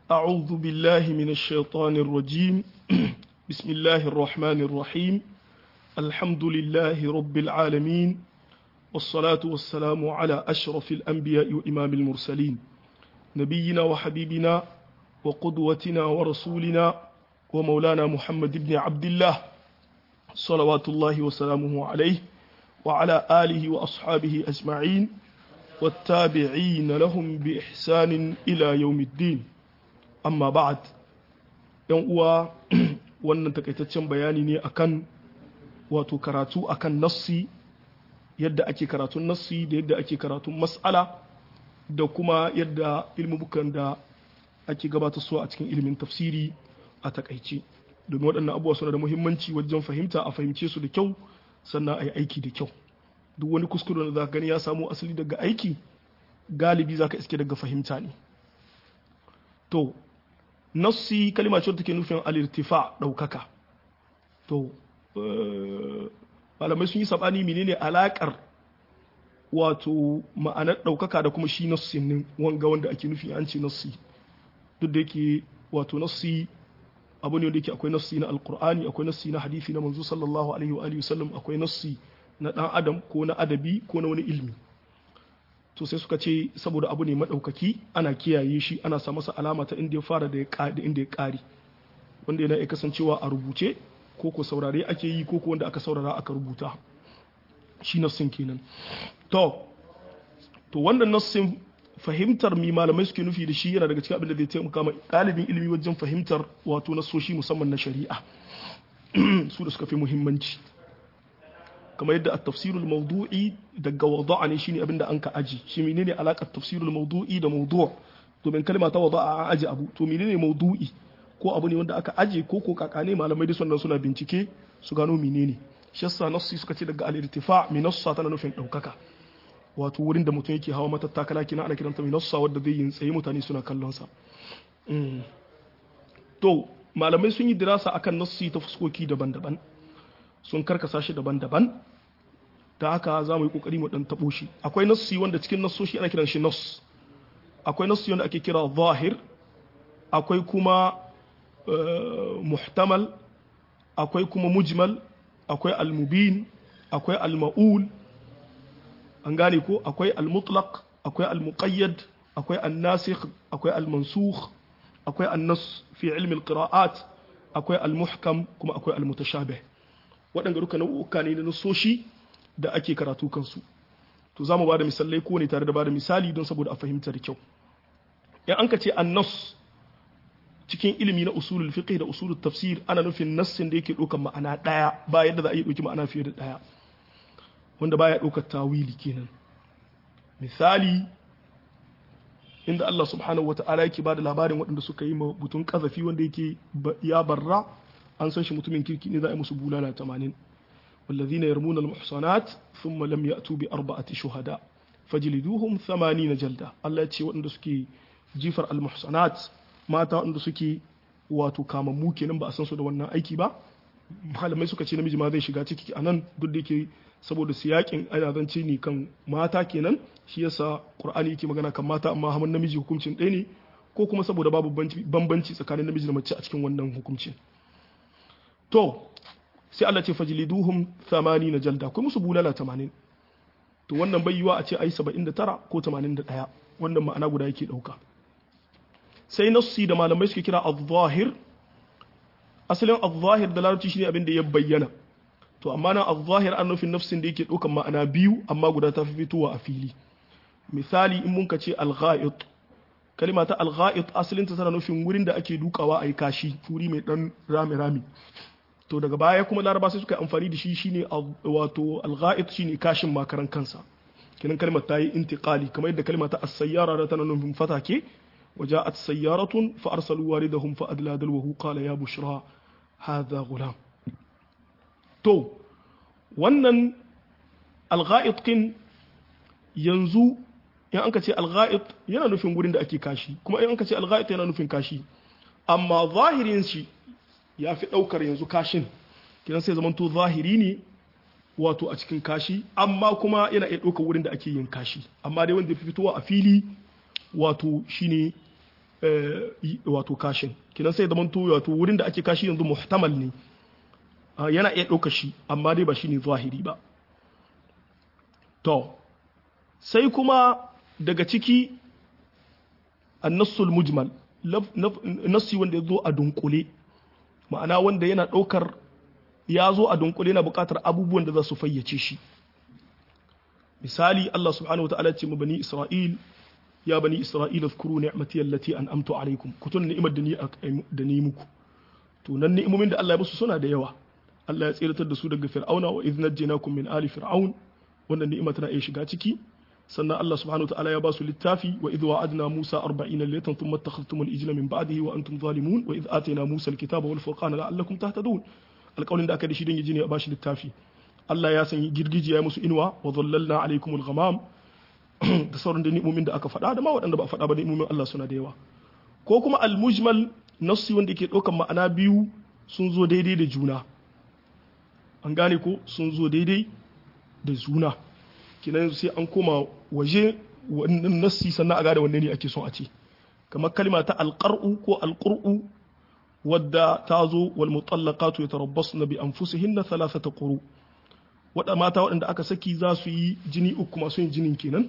أعوذ بالله من الشيطان الرجيم بسم الله الرحمن الرحيم الحمد لله رب العالمين والصلاة والسلام على أشرف الأنبياء وإمام المرسلين نبينا وحبيبنا وقدوتنا ورسولنا ومولانا محمد بن عبد الله صلوات الله وسلامه عليه وعلى آله وأصحابه أجمعين والتابعين لهم بإحسان إلى يوم الدين amma ba'ad yan uwa wannan takaitaccen bayani ne akan wato karatu akan nassi yadda ake karatun nassi da yadda ake karatun mas'ala da kuma yadda ilmubukan da ake gabatar su a cikin ilimin tafsiri a takaice domin waɗannan abubuwa suna da muhimmanci wajen fahimta a fahimce su da kyau sannan a yi aiki da kyau duk wani kuskure da za ka gani ya samu asali daga aiki galibi za ka iske daga fahimta ne to nassi kalima ce take nufin al-irtifa daukaka to malamai sun yi sabani menene alakar wato ma'anar daukaka da kuma shi nassin ne wanda ake nufi an ce nassi duk da yake wato nassi abu ne wanda yake akwai nassi na alqur'ani akwai nassi na hadisi na manzo sallallahu alaihi wa alihi wasallam akwai nassi na dan adam ko na adabi ko na wani ilmi to sai suka ce saboda abu ne maɗaukaki ana kiyaye shi ana sa masa alama ta inda ya fara da inda ya ƙari wanda yana iya kasancewa a rubuce ko ko saurare ake yi ko ko wanda aka saurara aka rubuta shi nassin kenan to wannan nassin fahimtar mi malamai suke nufi da shi yana daga cikin abin da zai taimaka ma ɗalibin ilimi wajen fahimtar wato nasoshi musamman na shari'a su da suka fi muhimmanci kamar yadda at-tafsirul mawdu'i daga wada'a ne shine abinda an ka aji shi menene alakar tafsirul mawdu'i da mawdu' to ben kalma ta wada'a an aji abu to menene mawdu'i ko abu ne wanda aka aje ko kakane malamai da suna bincike su gano menene shi yasa nassi suka ce daga al-irtifa' minassa tana nufin daukaka wato wurin da mutum yake hawa matattakala kina ana kiranta minassa wanda zai yin tsaye mutane suna kallon sa to malamai sun yi dirasa akan nassi ta fuskoki daban-daban sun karkasa shi daban-daban ta haka za mu yi kokari mu dan tabo shi akwai nassi wanda cikin nassoshi ana kiran shi nass akwai nassi wanda ake kira zahir akwai kuma muhtamal akwai kuma mujmal akwai al-mubin akwai al-ma'ul an gane ko akwai al-mutlaq akwai al-muqayyad akwai an-nasikh akwai al-mansukh akwai an-nass fi ilmi al-qira'at akwai al-muhkam kuma akwai al-mutashabih waɗanda duka nau'uka ne na nasoshi da ake karatu kansu to za mu ba da misalai ko ne tare da ba da misali don saboda a fahimta da kyau in an ka ce annas cikin ilimi na usulul fiqh da usulul tafsir ana nufin nassin da yake ɗaukar ma'ana ɗaya ba yadda za a yi ɗauki ma'ana fiye da ɗaya wanda baya ɗaukar tawili kenan misali inda Allah subhanahu wata'ala yake ba da labarin waɗanda suka yi butun kazafi wanda yake ya barra an san shi mutumin kirki ne za a yi musu bulala 80 wallazina yarmuna almuhsanat thumma lam ya'tu bi arba'ati shuhada fajliduhum 80 jalda Allah ya ce waɗanda suke jifar almuhsanat mata waɗanda suke wato kamammu kenan ba a san su da wannan aiki ba malamai suka ce namiji ma zai shiga ciki anan duk da yake saboda siyakin ana zance ne kan mata kenan shi yasa qur'ani yake magana kan mata amma hamman namiji hukuncin ɗaya ne ko kuma saboda babu bambanci tsakanin namiji da mace a cikin wannan hukuncin to sai Allah ce fajliduhum 80 jalda kuma musu bulala 80 to wannan bai yiwa a ce ai 79 ko 81 wannan ma'ana guda yake dauka sai nassi da malamai suke kira az-zahir asalin az-zahir da larabci shine abin da ya bayyana to amma nan az-zahir an nufin nafsin da yake daukan ma'ana biyu amma guda ta fi fitowa a fili misali in mun ka ce al-gha'it kalima ta al-gha'it asalin ta tana nufin wurin da ake dukawa ai kashi wuri mai dan rami to daga baya kuma laraba sai suka yi amfani da shi shine wato al-gha'it shine kashin makaran kansa kinan kalmar ta yi intiqali kamar yadda kalmar ta as-sayyara da tana nufin fatake waja'at sayyaratun fa arsalu waridahum fa adla dalwahu qala ya bushra hadha ghulam to wannan al-gha'it kin yanzu in an ka ce al-gha'it yana nufin gurin da ake kashi kuma in an ka ce al-gha'it yana nufin kashi amma zahirin shi ya fi ɗaukar yanzu kashin kiran sai zamanto zahiri ne wato a cikin kashi amma kuma yana iya ɗaukar wurin da ake yin kashi amma dai wanda ya fi fitowa a fili wato shine wato kashin kinan sai zaman to wato wurin da ake kashi yanzu muhtamal ne yana iya ɗauka shi amma dai ba shi ne zahiri ba to sai kuma daga ciki annasul mujmal nassi wanda ya zo a dunkule ma'ana wanda yana ɗaukar ya zo a dunkule yana buƙatar abubuwan da za su fayyace shi misali Allah subhanahu wa ta'ala ce mu bani Isra'il ya bani Isra'il azkuru ni'mati allati an'amtu alaikum kutun ni'imar da ni muku to nan ni'imomin da Allah ya musu suna da yawa Allah ya tsiratar da su daga fir'auna wa idh najjaynakum min ali fir'aun wannan ni'ima tana iya shiga ciki sannan Allah subhanahu wa ta'ala ya ba su littafi wa idh wa'adna Musa 40 laylatan thumma attakhadhtum al-ijla min ba'dihi wa antum zalimun wa idh atayna Musa al-kitaba wal furqana la'allakum tahtadun alƙawarin da aka da shi don yaji ne a bashi littafi Allah ya sanya girgiji ya musu inuwa wa dhallalna alaykumul ghamam da sauran da ni'imomin da aka faɗa da ma waɗanda ba a faɗa ba ni'imomin Allah suna da yawa ko kuma al-mujmal nassi wanda yake ɗaukan ma'ana biyu sun zo daidai da juna an gane ko sun zo daidai da juna kenan sai an koma waje wannan nassi sannan a gane wanne ne ake son a ce kamar kalma ta alqar'u ko alqur'u wadda ta zo wal mutallaqatu yatarabbasna bi anfusihinna thalathata quru wada mata waɗanda aka saki za su yi jini uku masu yin jinin kenan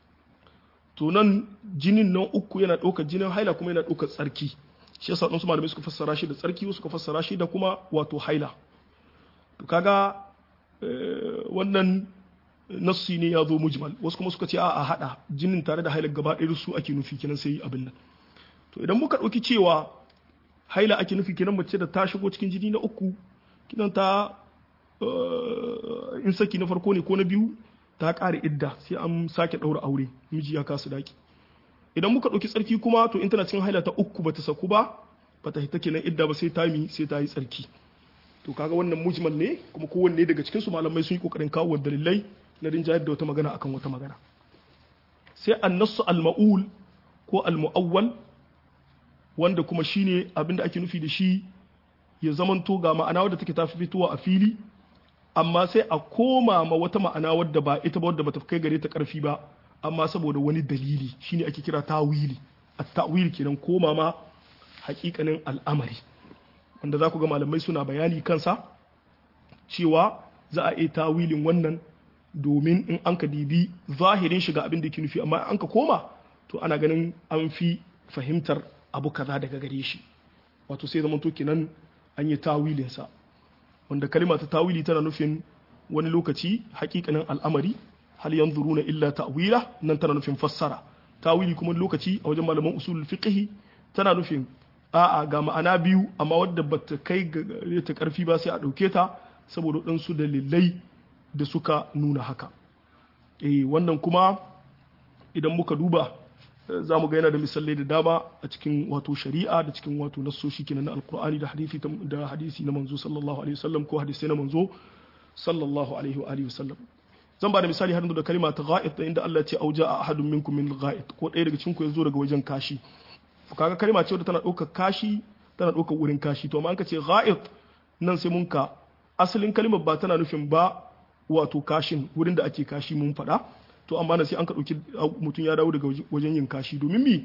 to nan jinin nan uku yana ɗaukar jinin haila kuma yana ɗaukar tsarki shi yasa ɗansu malamai suka fassara shi da tsarki wasu suka fassara shi da kuma wato haila to kaga wannan nassi ne ya zo mujmal wasu kuma suka ce a hada jinin tare da haila gaba ɗaya su ake nufi kenan sai abin nan to idan muka ɗauki cewa haila ake nufi kenan mace da ta shigo cikin jini na uku kinan ta in saki na farko ne ko na biyu ta ƙare idda sai an sake ɗaura aure miji ya kasu daki idan muka ɗauki tsarki kuma to in tana cikin haila ta uku bata saku ba bata hita kenan idda ba sai ta yi tsarki to kaga wannan mujmal ne kuma kowanne daga cikin su malamai sun yi kokarin kawo dalilai na rinjayar da wata magana akan wata magana sai annasu al-ma'ul ko al-mu'awwal wanda kuma shine abinda ake nufi da shi ya zamanto ga ma'ana wadda take tafi fitowa a fili amma sai a koma ma wata ma'ana wadda ba ita ba wadda bata kai gare ta karfi ba amma saboda wani dalili shine ake kira tawili at-ta'wil kenan koma ma hakikanin al'amari wanda za ku ga malamai suna bayani kansa cewa za a yi tawilin wannan domin in an ka dibi zahirin shiga abin da ke nufi amma an ka koma to ana ganin an fi fahimtar abu kaza daga gare shi wato sai zaman to kenan an yi tawilinsa wanda kalima ta tawili tana nufin wani lokaci hakikanin al'amari hal yanzuruna illa ta'wila nan tana nufin fassara tawili kuma lokaci a wajen malaman usulul fiqh tana nufin a'a ga ma'ana biyu amma wadda bata kai ga ta karfi ba sai a dauke ta saboda dan su dalilai da suka nuna haka wannan kuma idan muka duba za mu ga yana da misalai da dama a cikin wato shari'a da cikin wato nassoshi kenan na alkur'ani da hadisi na manzo sallallahu alaihi wasallam ko hadisi na manzo sallallahu alaihi wa alihi wasallam zan ba da misali har da kalma ta ghaib da inda Allah ya ce auja ahadun minkum min ghaib ko ɗaya daga cikin ku yazo daga wajen kashi kaga kalma ce wadda tana ɗaukar kashi tana ɗaukar wurin kashi to amma an ka ce ghaib nan sai mun ka asalin kalmar ba tana nufin ba wato kashin wurin da ake kashi mun faɗa to amma na sai an ka ɗauki mutum ya dawo daga wajen yin kashi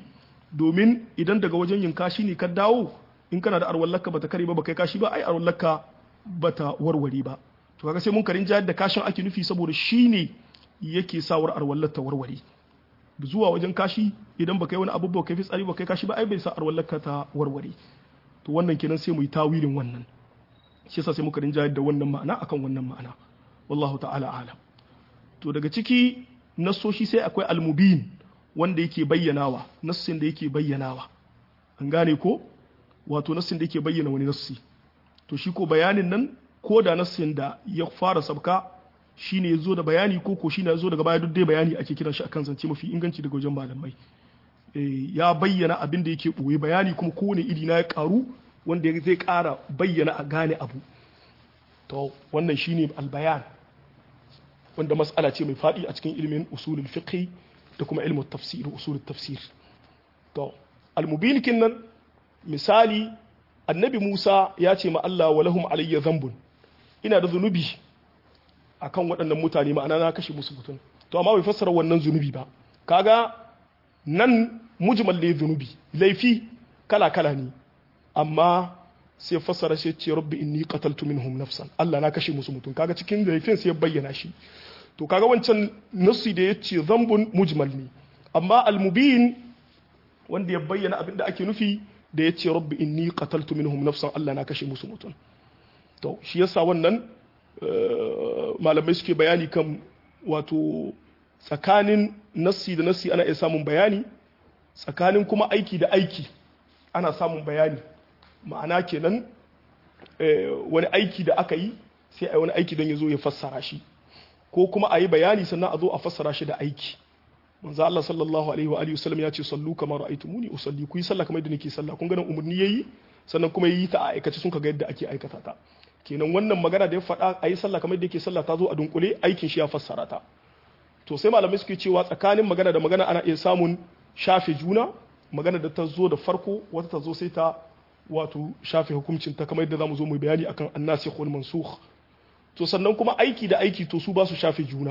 domin idan daga wajen yin kashi ne ka dawo in kana da arwallaka bata kare ba kai kashi ba ai arwallaka bata warware ba to kaga sai mun karin jayar da kashin ake nufi saboda shine yake sawar arwallar ta warware zuwa wajen kashi idan baka yi wani abu ba kai fitsari ba kai kashi ba ai bai sa arwallaka ta warware to wannan kenan sai mu yi tawilin wannan shi yasa sai muka rin jayar da wannan ma'ana akan wannan ma'ana wallahu ta'ala alam to daga ciki nassoshi sai akwai almubin wanda yake bayyanawa nassin da yake bayyanawa an gane ko wato nassin da yake bayyana wani nassi to shi ko bayanin nan ko da nassin da ya fara sabka shine yazo da bayani ko shine yazo daga baya duk dai bayani ake kiran shi akan zance mafi inganci daga wajen malamai ya bayyana abin da yake boye bayani kuma kowane iri na ya karu wanda zai kara bayyana a gane abu to wannan shine albayan wanda mas'ala ce mai faɗi a cikin ilimin usulul fiqh da kuma ilmin tafsir usulul tafsir to al-mubin kinnan misali annabi Musa ya ce ma Allah walahum alayya dhanbun ina da zunubi akan waɗannan mutane ma'ana na kashe musu mutum to amma bai fassara wannan zunubi ba kaga nan mujmal ne zunubi laifi kala kala ne amma sai fassara shi ce rabbi inni qataltu minhum nafsan Allah na kashe musu mutum kaga cikin laifin sai ya bayyana shi to kaga wancan nassi da yace zambun mujmal ne amma al-mubin wanda ya bayyana abin da ake nufi da yace rabbi inni qataltu minhum nafsan Allah na kashe musu mutum to shi yasa wannan malamai suke bayani kan wato tsakanin nassi da nassi ana iya samun bayani tsakanin kuma aiki da aiki ana samun bayani ma'ana kenan wani aiki da aka yi sai a yi wani aiki don ya zo ya fassara shi ko kuma a yi bayani sannan a zo a fassara shi da aiki manzo Allah sallallahu alaihi wa alihi wasallam ya ce sallu kama ra'aytumuni usalli ku yi sallah kamar yadda nake sallah kun ga nan umurni yayi sannan kuma yayi ta a aikace sun kaga yadda ake aikata ta kenan wannan magana da ya faɗa a yi sallah kamar yadda yake sallah ta zo a dunkule aikin shi ya fassara ta to sai malamai suke cewa tsakanin magana da magana ana iya samun shafe juna magana da ta zo da farko wata ta zo sai ta wato shafe hukuncin ta kamar yadda zamu zo mu bayani akan annasikh wal mansukh to sannan kuma aiki da aiki to su ba su shafe juna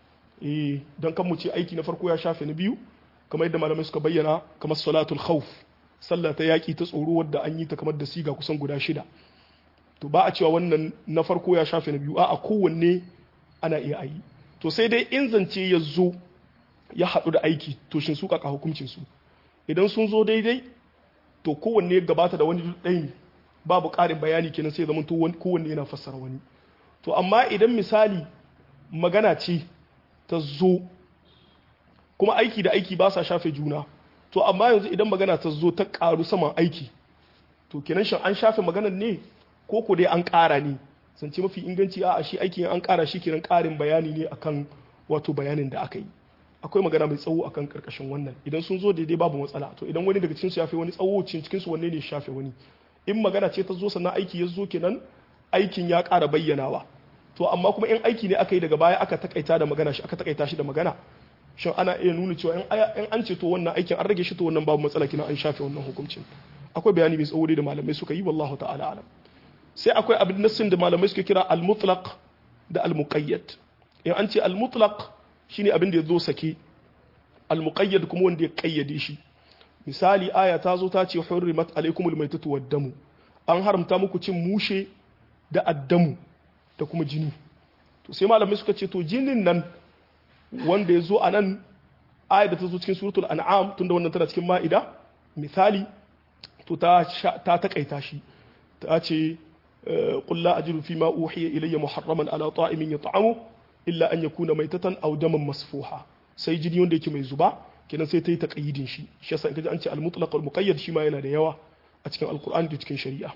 dan kan mu ce aiki na farko ya shafe na biyu kamar yadda malamai suka bayyana kamar salatul khawf sallah ta yaki ta tsoro wadda an yi ta kamar da siga kusan guda 6 to ba a cewa wannan na farko ya shafe na biyu a kowanne ana iya yi to sai dai in zance ya zo ya haɗu da aiki to shin su kaka hukuncin su idan sun zo daidai to kowanne gabata da wani ɗaya ne babu ƙarin bayani kenan sai zama to kowanne yana fassara wani to amma idan misali magana ce ta zo kuma aiki da aiki ba sa shafe juna to amma yanzu idan magana ta zo ta ƙaru saman aiki to kenan shin an shafe maganar ne ko ko dai an ƙara ne zance mafi inganci a shi aikin an ƙara shi kenan ƙarin bayani ne akan wato bayanin da aka yi akwai magana mai tsawo akan karkashin wannan idan sun zo daidai babu matsala to idan wani daga cikin su yafe wani tsawo cikin su wanne ne shafe wani in magana ce ta zo sannan aiki ya zo kenan aikin ya ƙara bayyanawa to amma kuma in aiki ne aka yi daga baya aka takaita da magana shi aka takaita shi da magana shin ana iya nuna cewa in an ce to wannan aikin an rage shi to wannan babu matsala kina an shafe wannan hukuncin akwai bayani mai tsawo da malamai suka yi wallahu ta'ala alam sai akwai abin nassin da malamai suke kira al-mutlaq da al-muqayyad in an ce al-mutlaq shine abin da ya zo sake al-muqayyad kuma wanda ya kayyade shi misali aya ta zo ta ce hurrimat alaykumul maytatu wad-damu an haramta muku cin mushe da addamu da kuma jini to sai malamai suka ce to jinin nan wanda ya zo a nan aya da ta zo cikin suratul an'am tunda wannan tana cikin ma'ida misali to ta takaita shi ta ce qul la ajidu fima uhiya ilayya muharraman ala ta'imin yat'amu illa an yakuna maitatan aw daman masfuha sai jini wanda yake mai zuba kenan sai ta yi taqayyidin shi shi yasa in kaji an ce al-mutlaq wal muqayyad shi ma yana da yawa a cikin alqur'ani da cikin shari'a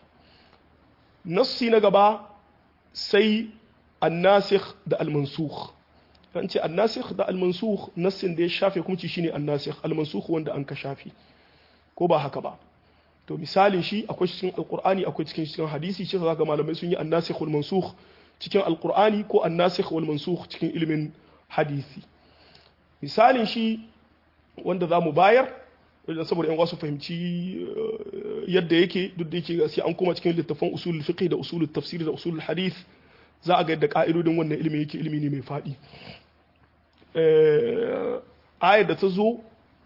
nassi na gaba sai an-nasikh da al-mansukh an ce an-nasikh da al-mansukh nassin da ya shafe kuma ci shine an-nasikh al-mansukh wanda an ka shafe ko ba haka ba to misalin shi akwai cikin alqur'ani akwai cikin hadisi shi zaka malamai sun yi an-nasikh wal mansukh cikin alqur'ani ko an-nasikh wal mansukh cikin ilimin hadisi misalin shi wanda zamu bayar saboda yan wasu fahimci yadda yake duk da yake sai an kuma cikin littafin usulul fiqh da usulul tafsir da usulul hadith za a ga yadda ka'idodin wannan ilimi yake ilimi ne mai fadi ayar da ta zo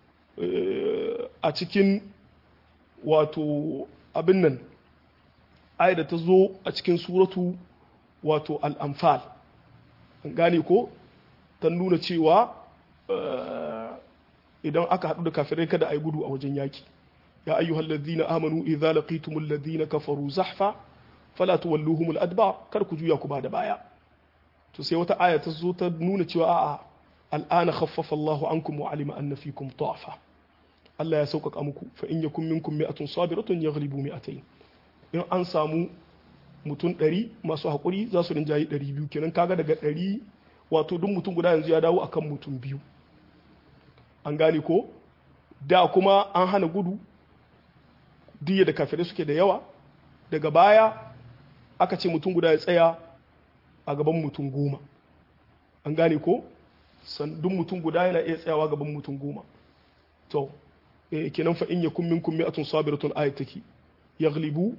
a cikin wato abin nan ayar da ta zo a cikin suratu wato al-anfal an gane ko ta nuna cewa idan aka haɗu da kafirai kada a yi gudu a wajen yaki ya ayyuhal ladhina amanu idza laqitumul ladhina kafaru zahfa fala tuwalluhumul adba kar ku juya ku ba da baya to sai wata aya ta zo ta nuna cewa a'a al'ana khaffafa Allahu ankum wa alima anna fikum du'afa Allah ya sauƙaƙa muku fa in yakum minkum mi'atun sabiratun yaghlibu mi'atayn in an samu mutum 100 masu haƙuri za su rinjayi 200 kenan kaga daga 100 wato duk mutum guda yanzu ya dawo akan mutum biyu an gane ko da kuma an hana gudu diya da kafirai suke da yawa daga baya aka ce mutum guda ya tsaya a gaban mutum 10 an gane ko sandun mutum guda yana iya tsayawa gaban mutum 10 to kenan fa in yakum minkum mi'atun sabiratun ayataki yaghlibu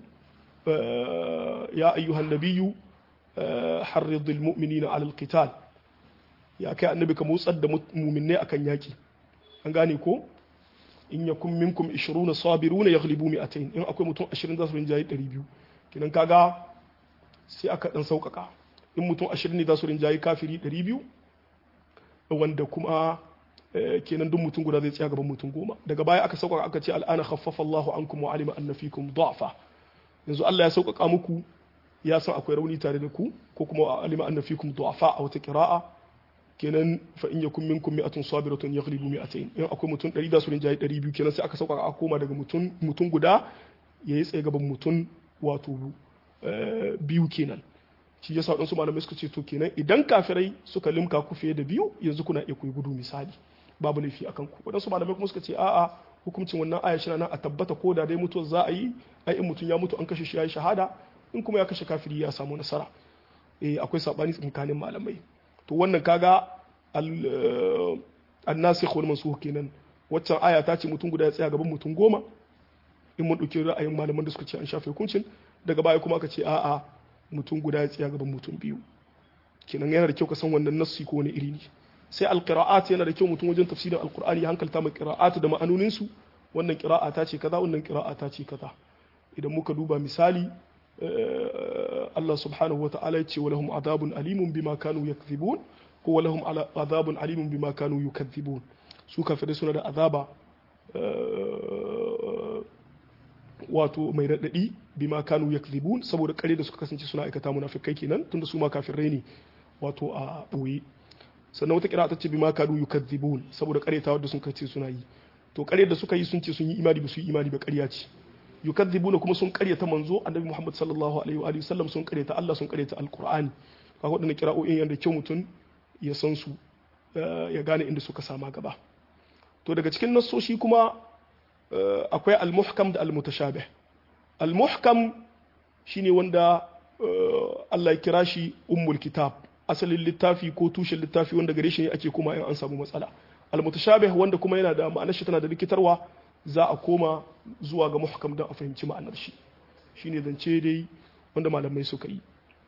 ya ayyuhan nabiyyu harridil mu'minina 'ala al-qital ya kai annabi ka motsar da mu'minai akan yaki an gane ko in yakum minkum 20 sabiruna yaghlibu 200 in akwai mutum 20 za su rinjaye 200 kenan kaga sai aka dan saukaka in mutum 20 ne za su rinjaye kafiri 200 wanda kuma kenan duk mutum guda zai tsaya gaban mutum 10 daga baya aka saukaka aka ce al'ana khaffafa Allahu ankum wa alima anna fikum du'afa yanzu Allah ya saukaka muku ya san akwai rauni tare da ku ko kuma alima anna fikum du'afa a wata qira'a kenan fa in yakum minkum mi'atun sabiratun yaghlibu 200 in akwai mutum 100 da su rinjaye 200 kenan sai aka sauka a koma daga mutum guda yayi tsaye gaban mutum wato biyu kenan shi yasa wadansu malamai suka ce to kenan idan kafirai suka limka ku fiye da biyu yanzu kuna iya koyi gudu misali babu laifi akan ku wadansu malamai kuma suka ce a'a hukuncin wannan aya shi nan a tabbata ko da dai mutuwar za a yi ai in mutum ya mutu an kashe shi yayi shahada in kuma ya kashe kafiri ya samu nasara akwai sabani tsakanin malamai to wannan kaga an-nasikh wal mansukh kenan waccan aya ta ce mutum guda ya tsaya gaban mutum 10 in mun dauki ra'ayin malaman da suka ce an shafe hukuncin daga baya kuma aka ce a'a mutum guda ya tsaya gaban mutum 2 kenan yana da kyau ka san wannan nassi ko wani iri ne sai al-qira'at yana da kyau mutum wajen tafsirin al-qur'ani ya hankalta mai qira'at da ma'anonin su wannan qira'a ta ce kaza wannan qira'a ta ce kaza idan muka duba misali Allah subhanahu wa ta'ala ya ce wa lahum adabun alimun bima kanu yakdhibun ko wa lahum adabun alimun bima kanu yukadhibun su kafirai suna da azaba wato mai radadi bima kanu yakdhibun saboda kare da suka kasance suna aikata munafikai kenan tunda su ma kafirai ne wato a boye sannan wata kira ta ce bima kanu yukadhibun saboda karetawa da sun kace suna yi to kare da suka yi sun ce sun yi imani ba su yi imani ba ƙarya ce yukadzibuna kuma sun karyata manzo annabi Muhammad sallallahu alaihi wa alihi sallam sun karyata Allah sun karyata alqur'ani kaga wadannan kira'o'in yanda kyau mutun ya san su ya gane inda suka sama gaba to daga cikin nassoshi kuma akwai al-muhkam da al-mutashabih al-muhkam shine wanda Allah ya kira shi ummul kitab asalin littafi ko tushen littafi wanda gare shi ne ake kuma in an samu matsala al-mutashabih wanda kuma yana da ma'anar shi tana da rikitarwa za a koma zuwa ga muhkam don a fahimci ma'anar shi shine zance dai wanda malamai suka yi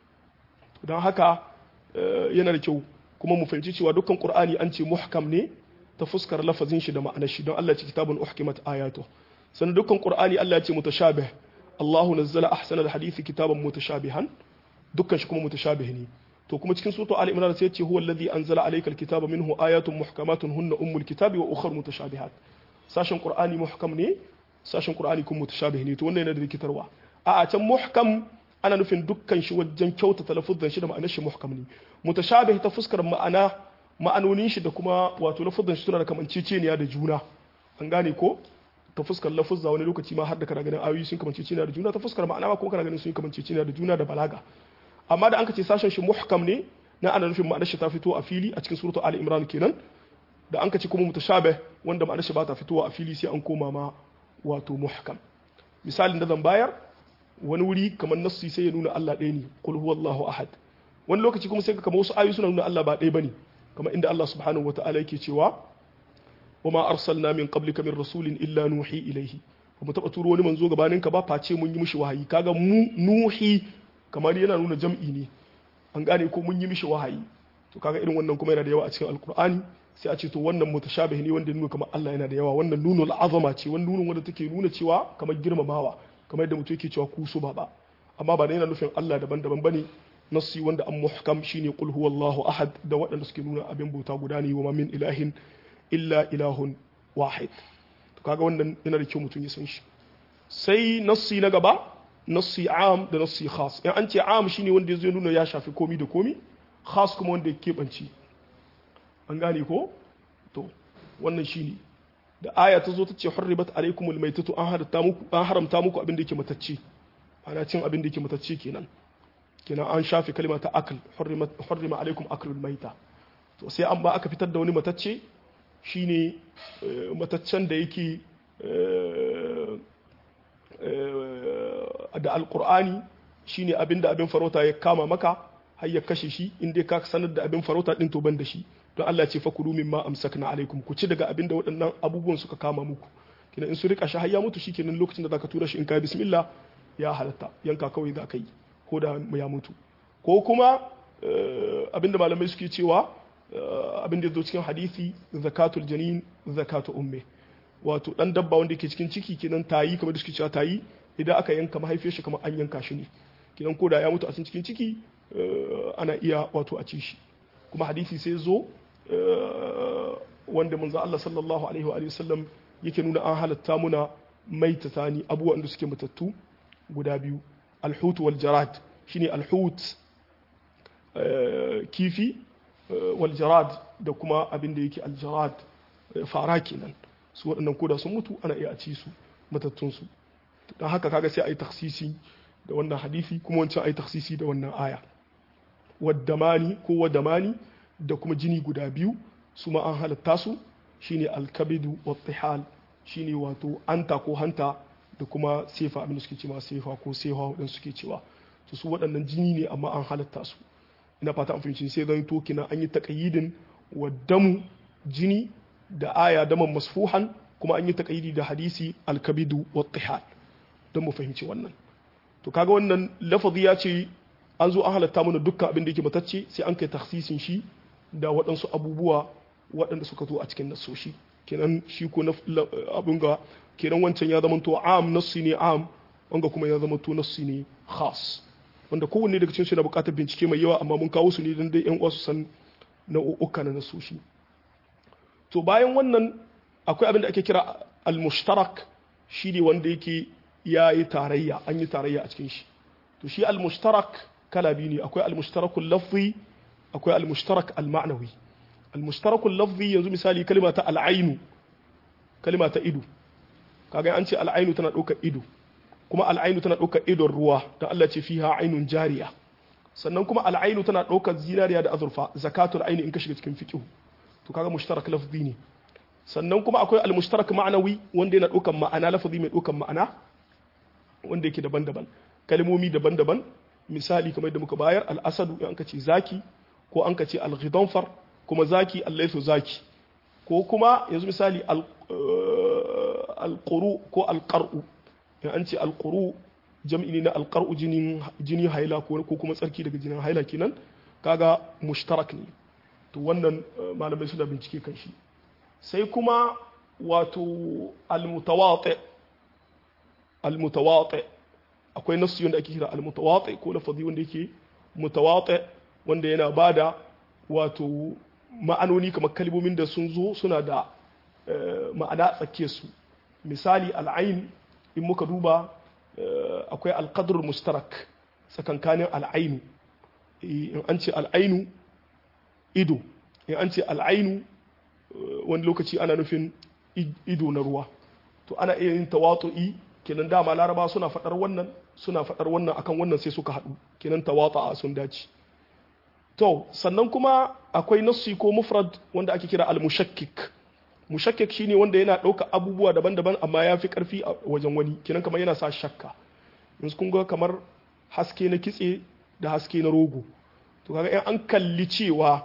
don haka yana da kyau kuma mu fahimci cewa dukkan qur'ani an ce muhkam ne ta fuskar lafazin shi da ma'anar shi don Allah ya ce kitabun uhkimat ayatu sannan dukkan qur'ani Allah ya ce mutashabih Allahu nazzala ahsana alhadisi kitaban mutashabihan dukkan shi kuma mutashabih ne to kuma cikin suratul ali imran sai ya ce huwa alladhi anzala alayka alkitaba minhu ayatun muhkamatun hunna ummul kitabi wa ukhra mutashabihat sashen qur'ani muhkam ne sashen qur'ani kuma mutashabih ne to wannan yana da rikitarwa a can muhkam ana nufin dukkan shi wajen kyautata lafuzzan shi da ma'anar shi muhkam ne mutashabih ta fuskar ma'anonin shi da kuma wato lafuzzan shi suna da kamanceceniya da juna an gane ko ta fuskar lafuzza wani lokaci ma har da kana ganin ayoyi sun kamanceceniya da juna ta fuskar ma'ana ma kuma kana ganin sun kamanceceniya da juna da balaga amma da an ce sashen shi muhkam ne na ana nufin ma'anar shi ta fito a fili a cikin suratul ali imran kenan da an ce kuma mutashabih wanda ma'anar shi ba ta fitowa a fili sai an koma ma wato muhkam misalin da zan bayar wani wuri kamar nassi sai ya nuna Allah ɗaya ne qul huwallahu ahad wani lokaci kuma sai ka kama wasu ayoyi suna nuna Allah ba ɗaya bane kamar inda Allah subhanahu wataala yake cewa wama arsalna min qablika min rasulin illa nuhi ilayhi ba mu taba turo wani manzo gabanin ka ba face mun yi mishi wahayi kaga mu nuhi kamar yana nuna jam'i ne an gane ko mun yi mishi wahayi to kaga irin wannan kuma yana da yawa a cikin alqur'ani sai a ce to wannan mutashabih ne wanda nuna kamar Allah yana da yawa wannan nunul azama ce wannan nunun wanda take nuna cewa kamar girmamawa kamar yadda mutum yake cewa ku su baba amma ba da yana nufin Allah daban-daban bane nassi wanda an muhkam shine qul huwallahu ahad da waɗanda suke nuna abin bauta guda ne wa min ilahin illa ilahun wahid to kaga wannan yana da kyau mutum ya san shi sai nassi na gaba nassi am da nassi khas in an ce am shine wanda ya zo nuna ya shafi komi da komi khas kuma wanda ya keɓance an gane ko to wannan shine da aya ta zo ta ce hurribat alaikumul maitatu an haramta muku abin da yake matacce ana cin abin da yake matacce kenan an shafe kalma ta akl hurrima alaikum aklul maita to sai an ba aka fitar da wani matacce shine mataccen da yake da alqur'ani shine abin da abin farauta ya kama maka har ya kashe shi in dai ka sanar da abin farauta din to ban da shi don Allah ce fakulu mimma amsakna alaikum ku ci daga abin da waɗannan abubuwan suka kama muku kina in su rika shi har ya mutu shikenan lokacin da zaka tura shi in ka bismillah ya halatta yanka kawai za ka yi ko da ya mutu ko kuma abinda malamai suke cewa abinda ya zo cikin hadisi zakatul janin zakatu umme wato dan dabba wanda yake cikin ciki kenan tayi kamar da suke cewa tayi idan aka yanka mahaifiyar shi kamar an yanka shi ne kenan ko da ya mutu a cikin ciki ana iya wato a ci shi kuma hadisi sai zo wanda manzo Allah sallallahu alaihi wa sallam yake nuna an halatta muna maitatani abubuwan da suke matattu guda biyu alhut wal jarad shine alhut kifi wal jarad da kuma abin da yake aljarad fara kenan su waɗannan koda sun mutu ana iya a ci su matattun su don haka kaga sai a yi taksisi da wannan hadisi kuma wancan a yi taksisi da wannan aya waddamani ko wadamani da kuma jini guda biyu su ma an halatta su shine alkabidu wa tihal shine wato anta ko hanta da kuma sefa abin da suke cewa sefa ko sefa wadanda suke cewa to su waɗannan jini ne amma an halatta su ina fata an fahimci sai zan to kina an yi taqayyidin waddamu jini da aya daman masfuhan kuma an yi taqayyidi da hadisi alkabidu wa tihal don mu fahimci wannan to kaga wannan lafazi ya ce an zo an halatta mana dukkan abin da yake matacce sai an kai takhsisin shi da waɗansu abubuwa waɗanda suka zo a cikin nasoshi kenan shi ko abin ga kenan wancan ya zama to am nassi ne am wanga kuma ya zama to nassi ne khas wanda kowanne daga cikin su na buƙatar bincike mai yawa amma mun kawo su ne dan dai ƴan uwa su san nau'uka na nasoshi to bayan wannan akwai abin da ake kira al-mushtarak shi ne wanda yake ya yi tarayya an yi tarayya a cikin shi to shi al-mushtarak kala biyu ne akwai al-mushtarakul lafzi akwai al-mushtarak al-ma'nawi al-mushtarakul lafzi yanzu misali kalma ta al-ainu kalma ta ido kaga an ce al-ainu tana ɗaukar ido kuma al-ainu tana ɗaukar idon ruwa dan Allah ce fiha ainun jariya sannan kuma al-ainu tana ɗaukar zinariya da azurfa zakatul aini in ka shiga cikin fiqh to kaga mushtarak lafzi ne sannan kuma akwai al-mushtarak ma'nawi wanda yana ɗaukar ma'ana lafzi mai ɗaukar ma'ana wanda yake daban-daban kalmomi daban-daban misali kamar da muka bayar al-asadu in an ce zaki ko an ce al-ghidanfar kuma zaki al-laythu zaki ko kuma yanzu misali al-quru ko al-qar'u in an ce al-quru jam'i ne na al-qar'u jini haila ko kuma tsarki daga jinin haila kenan kaga mushtarak ne to wannan malamai suna bincike kan shi sai kuma wato al-mutawati akwai nasu wanda ake kira al-mutawati ko lafazi wanda yake mutawati wanda yana bada wato ma'anoni kamar kalmomin da sun zo suna da ma'ana tsakiyar su misali al-ain in muka duba akwai al-qadr mustarak tsakankanin al-ainu in an ce al-ainu ido in an ce al-ainu wani lokaci ana nufin ido na ruwa to ana iya yin tawatu'i kenan dama laraba suna faɗar wannan akan wannan sai suka haɗu kenan tawata'a sun dace to sannan kuma akwai nassi ko mufrad wanda ake kira al-mushakkik mushakkik shine wanda yana ɗauka abubuwa daban-daban amma ya fi ƙarfi a wajen wani kenan kamar yana sa shakka yanzu kun ga kamar haske na kitse da haske na rogo to kaga in an kalli cewa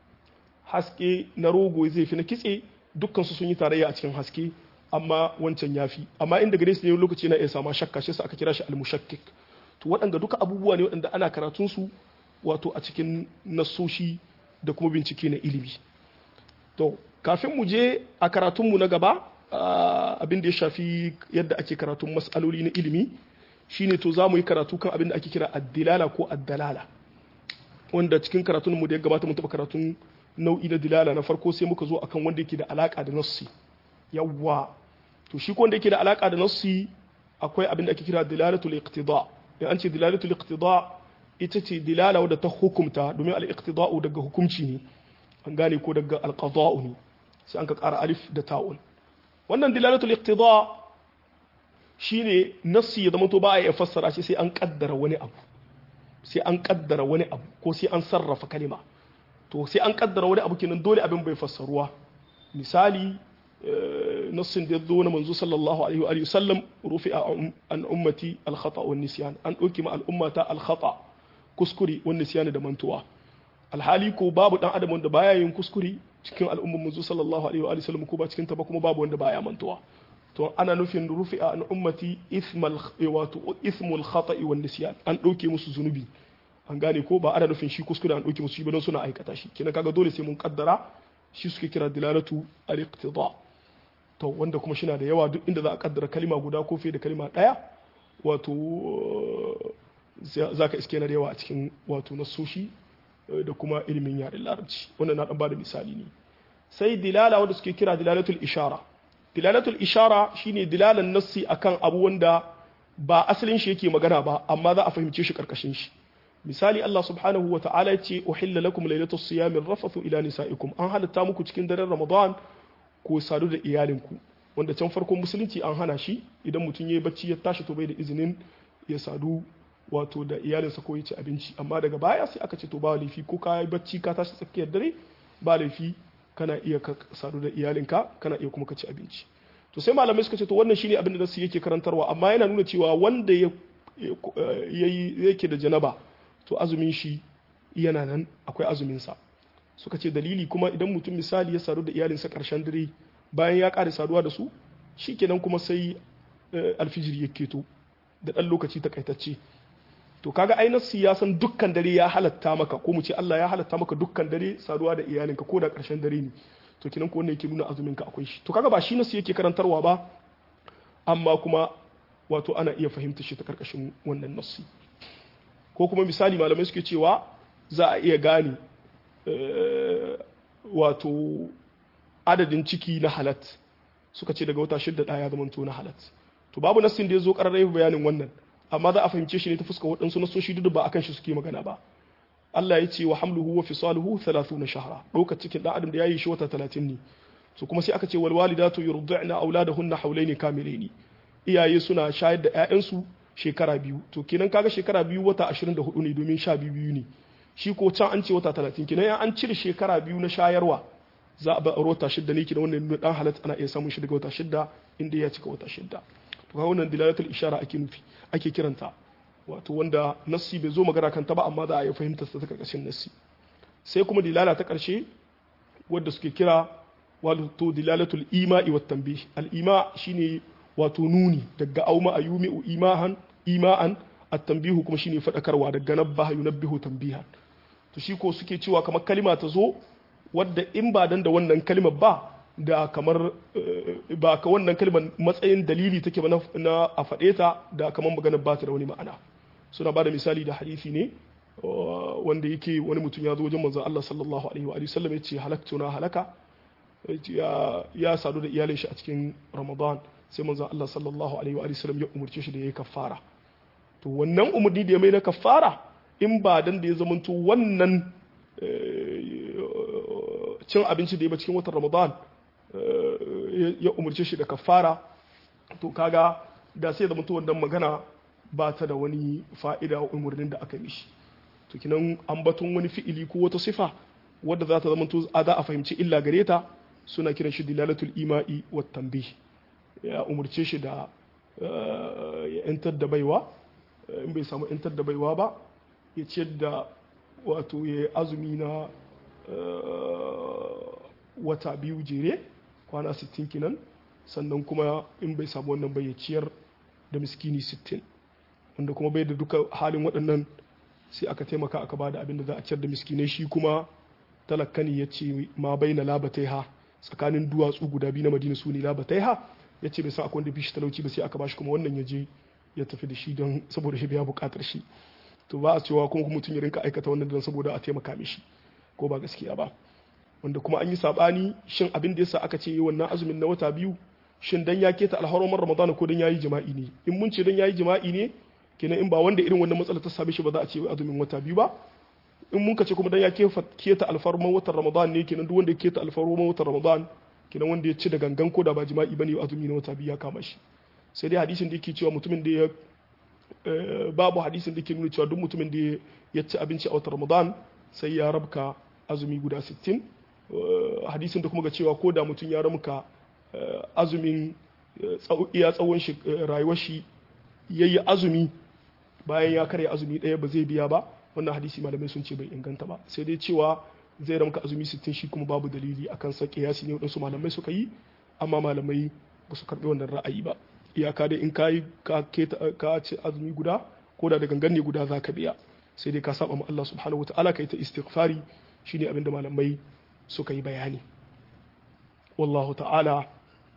haske na rogo zai fi na kitse dukkan su sun yi tarayya a cikin haske amma wancan ya fi amma inda gare su ne lokaci na iya sama shakka shi aka kira shi al-mushakkik to waɗanda duka abubuwa ne waɗanda ana karatun su wato a cikin nassoshi da kuma bincike na ilimi to kafin mu je a karatun mu na gaba abin da ya shafi yadda ake karatun mas'aloli na ilimi shine to za mu yi karatu kan abin da ake kira ad-dilala ko ad-dalala wanda cikin karatun mu da ya gabata mun taɓa karatun nau'i na dilala na farko sai muka zo akan wanda yake da alaka da nassi yawwa to shi ko wanda yake da alaka da nassi akwai abin da ake kira dilalatul iqtida in an ce dilalatul iqtida ita ce dilala wadda ta hukumta domin al-iqtida'u daga hukumci ne an gane ko daga al-qada'u ne sai an ka ƙara alif da ta'un wannan dilalatul iqtida shine nassi ya zama to ba a iya fassara shi sai an kaddara wani abu sai an kaddara wani abu ko sai an sarrafa kalima to sai an kaddara wani abu kenan dole abin bai fassaruwa misali nassin da zo na manzo sallallahu alaihi wa sallam rufi'a an ummati al-khata wa nisyan an dauki ma al-ummata al-khata kuskuri wa nisyan da mantuwa alhali ko babu dan adam wanda baya yin kuskuri cikin al'umman manzo sallallahu alaihi wa sallam ko ba cikin ta ba kuma babu wanda baya mantuwa to ana nufin rufi'a an ummati ismul khata'i wa nisyan an dauke musu zunubi an gane ko ba ana nufin shi kuskure an dauke musu shi ba don suna aikata shi kina kaga dole sai mun kaddara shi suke kira dilalatu al-iqtida to wanda kuma shi na da yawa duk inda za a kaddara kalima guda ko fiye da kalima ɗaya wato za ka iske na da yawa a cikin wato nasoshi da kuma ilimin yaren larabci wannan na dan ba da misali ne. sai dilala wanda suke kira dilalatul ishara. Dilalatul ishara shine dilalan nassi akan abu wanda ba asalin shi yake magana ba amma za a fahimce shi karkashin shi. Misali Allah subhanahu wa ta'ala ya ce uhilla lakum laylatus siyami rafathu ila nisaikum, an halatta muku cikin daren Ramadan ko sadu da iyalinku, wanda can farkon musulunci an hana shi idan mutum yayi bacci ya tashi to bai da izinin ya sadu wato da iyalinsa ko ya ci abinci, amma daga baya sai aka ce to ba laifi ko ka yi bacci ka tashi tsakiyar dare ba laifi kana iya ka sadu da iyalinka kana iya kuma ka ci abinci. To sai malamai suka ce to wannan shine abin da nasu yake karantarwa, amma yana nuna cewa wanda yake da janaba to azumin shi yana nan akwai azumin sa. Suka ce dalili kuma idan mutum misali ya sadu da iyalinsa karshen dare bayan ya ƙare saduwa da su shikenan kuma sai alfijiri ya keto da ɗan lokaci takaitacce, to kaga ai nassi ya san dukkan dare ya halatta maka, ko mu ce Allah ya halatta maka dukkan dare saduwa da iyalinka ko da ƙarshen dare ne, to kinan ko wannan yake nuna azumin ka akwai shi. To kaga ba shi nassi yake karantarwa ba, amma kuma wato ana iya fahimta shi ta karkashin wannan nassi. Ko kuma misali malamai suke cewa za a iya gane wato adadin ciki na halat, suka ce daga wata 6 ɗaya ya zamanto na halat. To babu nassin da ya zo ƙararrai bayanin wannan, amma za a fahimce shi ne ta fuska waɗansu nasoshi duk ba akan shi suke magana ba. Allah ya ce wa hamluhu wa fisaluhu 30 shahra, ɗaukar cikin ɗan adam da ya yi shi wata 30 ne. So kuma sai aka ce wal walidatu yurdi'na auladahunna hawlaini kamilaini, iyaye suna shayar da ƴaƴansu shekara 2. To kenan kaga shekara 2 wata 24 ne domin 12 ne. Shi ko can an ce wata 30, kenan an cire shekara 2 na shayarwa za a bar wata 6 ne, kenan wannan dan halatta ana iya samun shi daga wata 6 inda ya cika wata 6. To kaga wannan dilalatul ishara ake nufi, ake kiranta, wato wanda nassi bai zo magana kanta ba amma za a yi fahimtar ta karkashin nassi. Sai kuma dilala ta karshe wadda suke kira wato dilalatul ima'i wat tanbih. Al ima shine wato nuni daga auma ayumi'u ima'an, at tanbihu kuma shine fadakarwa daga nabbaha yunabbihu tanbihan. To shi ko suke cewa kamar kalima ta zo wadda in ba dan da wannan kalimar ba da kamar ba ka wannan kalmar matsayin dalili take ba na a faɗe ta da kamar maganar ba ta da wani ma'ana. Suna ba da misali da hadisi ne wanda yake wani mutum ya zo wajen manzon Allah sallallahu alaihi wa sallam ya ce halaktu na halaka, ya sadu da iyalin shi a cikin Ramadan, sai manzon Allah sallallahu alaihi wa sallam ya umurce shi da yayi kafara. To wannan umurni da ya mai na kafara in ba dan da ya zamanto wannan cin abinci da ya ba cikin watan Ramadan ya umarce shi da kafara, to kaga da sai da mutuwar dan magana ba ta da wani fa'ida wa umarnin da aka mishi. To kinan ambaton wani fi'ili ko wata sifa wadda za ta zama to za a fahimci illa gare ta, suna kiran shi dilalatul ima'i wat tanbih. Ya umarce shi da ya yantar da baiwa, in bai samu yantar da baiwa ba ya ciyar da wato ya azumi na wata 2 jere kwana 60 kinan, sannan kuma in bai samu wannan bai ciyar da miskini 60, wanda kuma bai da duka halin waɗannan sai aka taimaka aka bada abin da za a ciyar da miskinai. Shi kuma talakkani ya ce ma bai na labataiha, tsakanin duwatsu guda biyu na Madina su ne labataiha, ya ce bai san akwai wanda fi shi talauci ba sai aka bashi kuma wannan ya je ya tafi da shi don saboda shi biya bukatar shi. To ba a cewa kuma mutum ya rinka aikata wannan don saboda a taimaka mishi, ko ba gaskiya ba. Wanda kuma an yi sabani shin abin da yasa aka ce wannan azumin na wata 2 shin dan ya keta alharomar Ramadan ko dan yayi jima'i ne. In mun ce dan yayi jima'i ne kenan in ba wanda irin wannan matsala ta same shi ba za a ce azumin wata 2 ba. In mun ka ce kuma dan ya keta alfarman watan Ramadan ne, kenan duk wanda ya keta alfarman watan Ramadan kenan wanda ya ci da gangan ko da ba jima'i bane azumi na wata 2 ya kama shi. Sai dai hadisin da yake cewa mutumin da ya babu hadisin da ke nuna cewa duk mutumin da ya ci abinci a watan Ramadan sai ya rabka azumi guda 60. Hadisin da kuma ga cewa ko da mutum ya ramka azumin iya tsawon rayuwar shi yayi azumi bayan ya karya azumi ɗaya ba zai biya ba, wannan hadisi malamai sun ce bai inganta ba. Sai dai cewa zai ramka azumi 60 shi kuma babu dalili akan sa, kiyasi ne wadansu malamai suka yi, amma malamai ba su karɓi wannan ra'ayi ba. Iyaka dai in ka ci azumi guda ko da gangan ne guda za ka biya, sai dai ka saba ma Allah subhanahu wa ta'ala kai ta istighfari, shine abinda malamai suka yi bayani. Wallahu ta'ala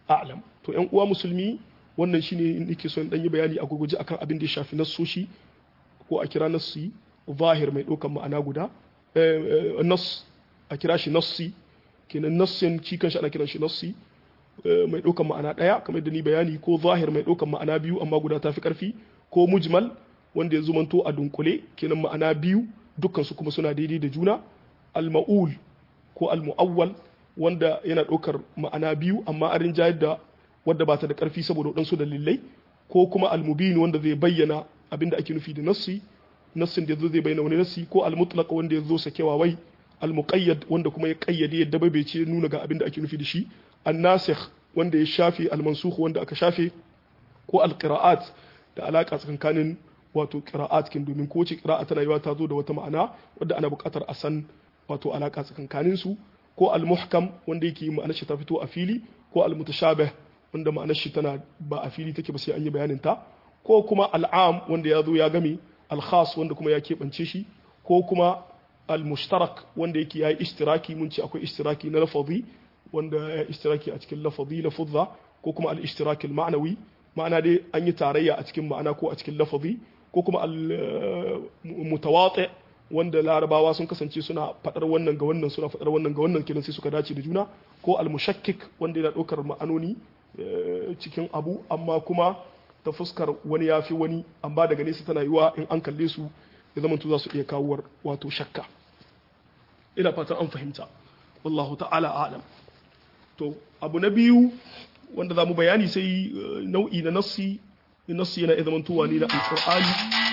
a'lam. To ƴan uwa musulmi, wannan shine nake son dan yi bayani a gurguje akan abin da ya shafi nassoshi ko a kira nassi zahir mai ɗaukar ma'ana guda, nas a kira shi nassi, kenan nassin shi kanshi ana kiran shi nassi mai ɗaukar ma'ana ɗaya kamar da ni bayani, ko zahir mai ɗaukar ma'ana biyu amma guda ta fi ƙarfi, ko mujmal wanda ya zumanto a dunkule kenan ma'ana biyu dukkan su kuma suna daidai da juna, al-ma'ul ko al-mu'awwal wanda yana ɗaukar ma'ana biyu amma an rinjayar da wadda ba ta da ƙarfi saboda waɗansu dalilai, ko kuma al-mubin wanda zai bayyana abinda ake nufi da nassi, nassin da yazo zai bayyana wani nassi, ko al-mutlaq wanda yazo sakewa wai, al-muqayyad wanda kuma ya kayyade yadda bai ce nuna ga abinda ake nufi da shi, an-nasikh wanda ya shafe, al-mansukh wanda aka shafe, ko al-qira'at da alaka tsakanin wato qira'at kin, domin ko ce qira'a tana yiwa ta zo da wata ma'ana wadda ana buƙatar a san wato alaka tsakanin su, ko al-muhkam wanda yake ma'anar shi ta fito a fili, ko al-mutashabih wanda ma'anar shi tana ba a fili take ba sai an yi bayanin ta, ko kuma al'am wanda ya zo ya game, al-khas wanda kuma ya keɓance shi, ko kuma al-mushtarak wanda yake yayi ishtiraki, mun ce akwai ishtiraki na lafazi wanda ya ishtiraki a cikin lafazi lafuzza, ko kuma al-ishtiraki al-ma'nawi ma'ana dai an yi tarayya a cikin ma'ana ko a cikin lafazi, ko kuma al-mutawati wanda larabawa sun kasance suna fadar wannan ga wannan, suna fadar wannan ga wannan, kenan sai suka dace da juna, ko al-mushakkik wanda yana daukar ma'anoni cikin abu amma kuma ta fuskar wani ya fi wani, amma daga nesa tana yiwa in an kalle su ya zama za su iya kawo wato shakka. Ina fatan an fahimta, wallahu ta'ala a'lam. To abu na biyu wanda za mu bayani sai nau'i na nassi. Nassi yana zamantowa ne na alqur'ani,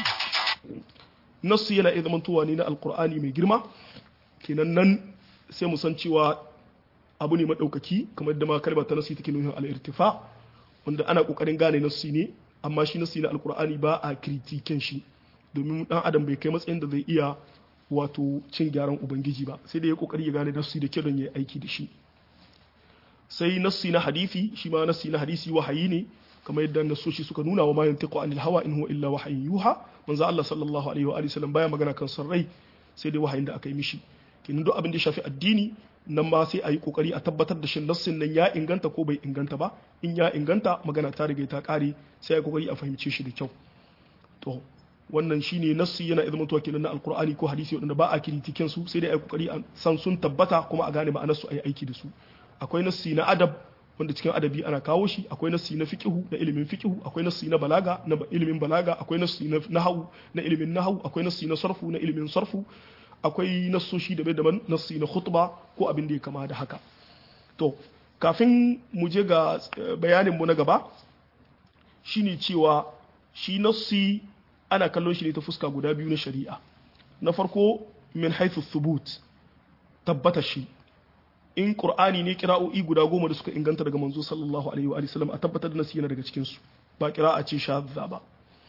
nassi yana zamantowa ne na alqur'ani mai girma, kenan nan sai mu san cewa abu ne madaukaki kamar da ma kalmar ta nassi take nuna al-irtifa, wanda ana kokarin gane nassi ne, amma shi nassi na alqur'ani ba a kritiken shi domin dan adam bai kai matsayin da zai iya wato cin gyaran ubangiji ba, sai da ya kokari ya gane nassi da kiran ya aiki da shi. Sai nassi na hadisi, shi ma nassi na hadisi wahayi ne kamar yadda nasoshi suka nuna, wa ma yantiqu anil hawa in huwa illa wahyun yuha, manzo Allah sallallahu alaihi wa alihi wasallam baya magana kan sarrai sai dai wahayin da aka yi mishi. Kenan duk abin da ya shafi addini nan ma sai a yi kokari a tabbatar da shin nassin nan ya inganta ko bai inganta ba, in ya inganta magana ta riga ta kare sai a yi kokari a fahimce shi da kyau. To wannan shine nassi yana izinin to kenan na alqur'ani ko hadisi wanda ba a kritiken su, sai dai a yi kokari a san sun tabbata kuma a gane ma'anar su a yi aiki da su. Akwai nassi na adab wanda cikin adabi ana kawo shi, akwai nassi na fiqhu na ilimin fiqhu, akwai nassi na balaga na ilimin balaga, akwai nassi na nahwu na ilimin nahwu, akwai nassi na sarfu na ilimin sarfu, akwai nassoshi daban-daban, nassi na khutba ko abin da ya kama da haka. To kafin mu je ga bayanin mu na gaba shine cewa shi nassi ana kallon shi ne ta fuska guda biyu na shari'a. Na farko min haythu thubut, tabbata shi in qur'ani ne qira'o'i guda 10 da suka inganta daga manzo sallallahu alaihi wa sallam a tabbatar da nasi yana daga cikin su, ba qira'a ce shadda ba.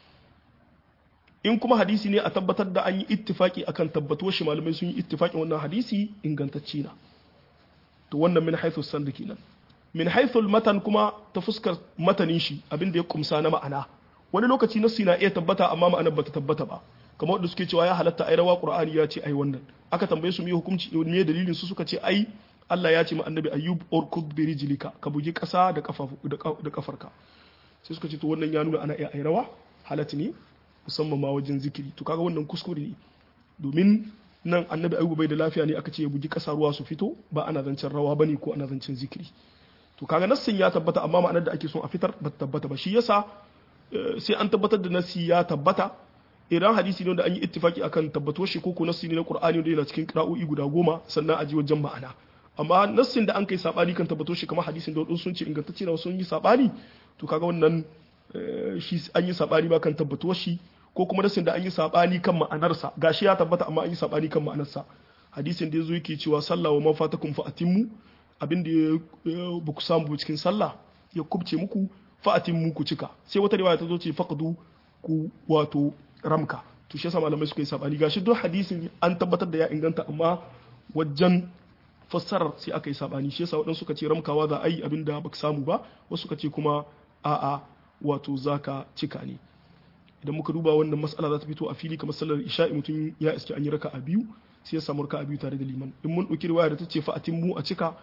In kuma hadisi ne a tabbatar da an yi ittifaki akan tabbatuwar shi, malamai sun yi ittifakin wannan hadisi ingantacce na. To wannan min haythu sand kenan. Min haythu matan kuma ta fuskar matanin shi abin da ya kumsa na ma'ana. Wani lokaci nasi na iya tabbata amma ma'anar bata tabbata ba, kamar wanda suke cewa ya halatta ai rawa qur'ani ya ce ai wannan, aka tambaye su me hukunci me dalilin su, suka ce ai Allah ya ce ma annabi ayyub urkud bi rijlika, ka bugi kasa da kafarka. Sai suka ce to wannan ya nuna ana iya ai rawa, halatti ne musamman ma wajen zikiri. To kaga wannan kuskure ne, domin nan annabi ayyub bai da lafiya ne aka ce ya bugi kasa ruwa su fito, ba ana zancen rawa bane ko ana zancen zikiri. To kaga nassin ya tabbata amma ma'anar da ake son a fitar ba ta tabbata ba, shi yasa sai an tabbatar da nassi ya tabbata. Idan hadisi ne wanda an yi ittifaki akan tabbatuwar shi, ko nassi ne na Qur'ani wanda yana cikin qira'o'i guda 10 sannan a ji wajen ma'ana. Amma nassin da an kai sabani kan tabbato shi kamar hadisin da wadun sun ce ingantacce na sun yi sabani, to kaga wannan shi an yi sabani ba kan tabbatuwar shi, ko kuma nassin da an yi sabani kan ma'anarsa, gashi ya tabbata amma an yi sabani kan ma'anarsa. Hadisin da yazo yake cewa sallah wa man fatakum fa atimmu, abin da ba ku samu cikin sallah ya kubce muku fa atimmu ku cika. Sai wata riwaya ta zo ce faqdu ku wato ramka. To shi yasa malamai suka yi sabani, gashi duk hadisin an tabbatar da ya inganta amma wajen fassarar sai aka yi sabani. Shi yasa waɗansu suka ce ramkawa za a yi abin da baka samu ba, wasu suka ce kuma a'a wato zaka cika ne. Idan muka duba wannan mas'ala za ta fito a fili, kamar sallar isha'i mutum ya iske an yi raka'a biyu sai ya samu raka'a biyu tare da liman. In mun ɗauki riwaya da ta ce fa'atin mu a cika,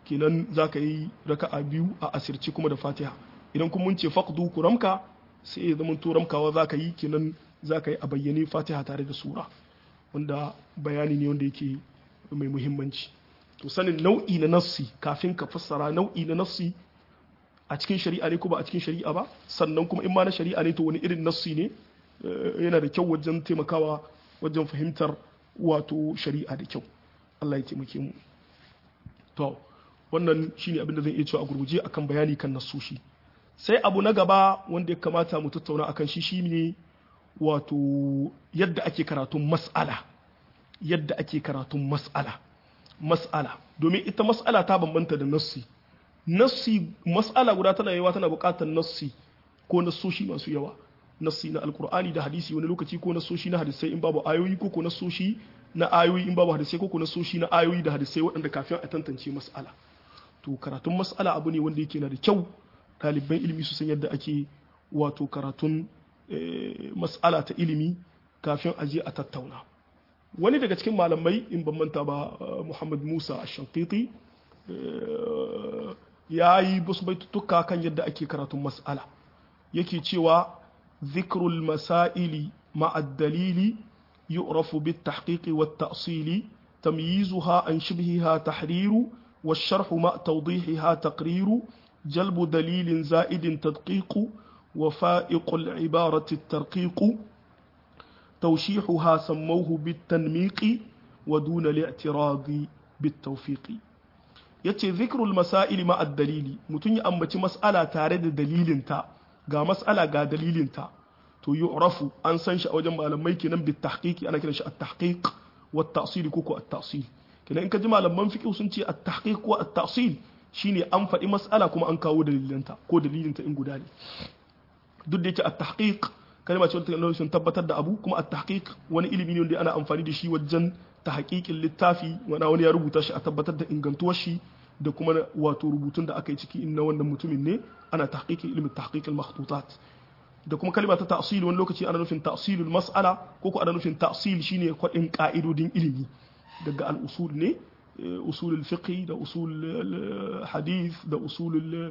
kenan zaka yi raka'a biyu a asirci kuma da Fatiha idan kuma mun ce faqdu kuramka sai ya zama to ramkawa zaka yi kenan zaka yi a bayyane Fatiha tare da sura wanda bayani ne wanda yake mai muhimmanci to sanin nau'i na nassi kafin ka fassara nau'i na nassi a cikin shari'a ne ko ba a cikin shari'a ba sannan kuma in ma na shari'a ne to wani irin nassi ne yana da kyau wajen taimakawa wajen fahimtar wato shari'a da kyau Allah ya taimake mu to wannan shine abin da zan iya cewa a gurguje akan bayani kan nassoshi sai abu na gaba wanda ya kamata mu tattauna akan shi shine wato yadda ake karatun mas'ala domin ita mas'ala ta bambanta da nassi mas'ala guda tana yawa tana buƙatar nassi ko nassoshi masu yawa nassi na alkur'ani da hadisi wani lokaci ko nassoshi na hadisai in babu ayoyi ko nassoshi na ayoyi in babu hadisai ko nassoshi na ayoyi da hadisai waɗanda kafin a tantance mas'ala to karatun mas'ala abu ne wanda yake na da kyau ɗaliban ilimi su san yadda ake wato karatun mas'ala ta ilimi kafin a je a tattauna wani daga cikin malamai in ban manta ba Muhammad Musa Ash-Shanqiti ya yi wasu baitutuka kan yadda ake karatun mas'ala yake cewa zikrul masaili ma'ad dalili yu'rafu bit tahqiqi wat ta'sili tamyizuha an shibhiha tahriru والشرح مع توضيحها تقرير جلب دليل زائد تدقيق وفائق العبارة الترقيق توشيحها سموه بالتنميق ودون الاعتراض بالتوفيق yace zikrul masail ma ad-dalili mutun ya ambaci mas'ala tare da dalilinta ga mas'ala ga dalilinta to yu'rafu an san shi a wajen malamai kenan bit tahqiqi ana kiran shi at-tahqiq wa at-ta'sil ko at-ta'sil kenan in ka ji malaman fiqh sun ce at-tahqiq ko at-ta'sil shine an faɗi mas'ala kuma an kawo dalilinta ko dalilinta in guda ne duk da yake at-tahqiq kalma ce wanda sun tabbatar da abu kuma at-tahqiq wani ilimi ne wanda ana amfani da shi wajen tahqiqin littafi wani ya rubuta shi a tabbatar da ingantuwar shi da kuma wato rubutun da aka yi ciki inna wannan mutumin ne ana tahqiqin ilmin tahqiq al-makhtutat da kuma kalma ta ta'sil wani lokaci ana nufin ta'silul mas'ala ko ana nufin ta'sil shine kwadin ka'idodin ilimi daga al-usul ne usul al-fiqh da usul al-hadith da usul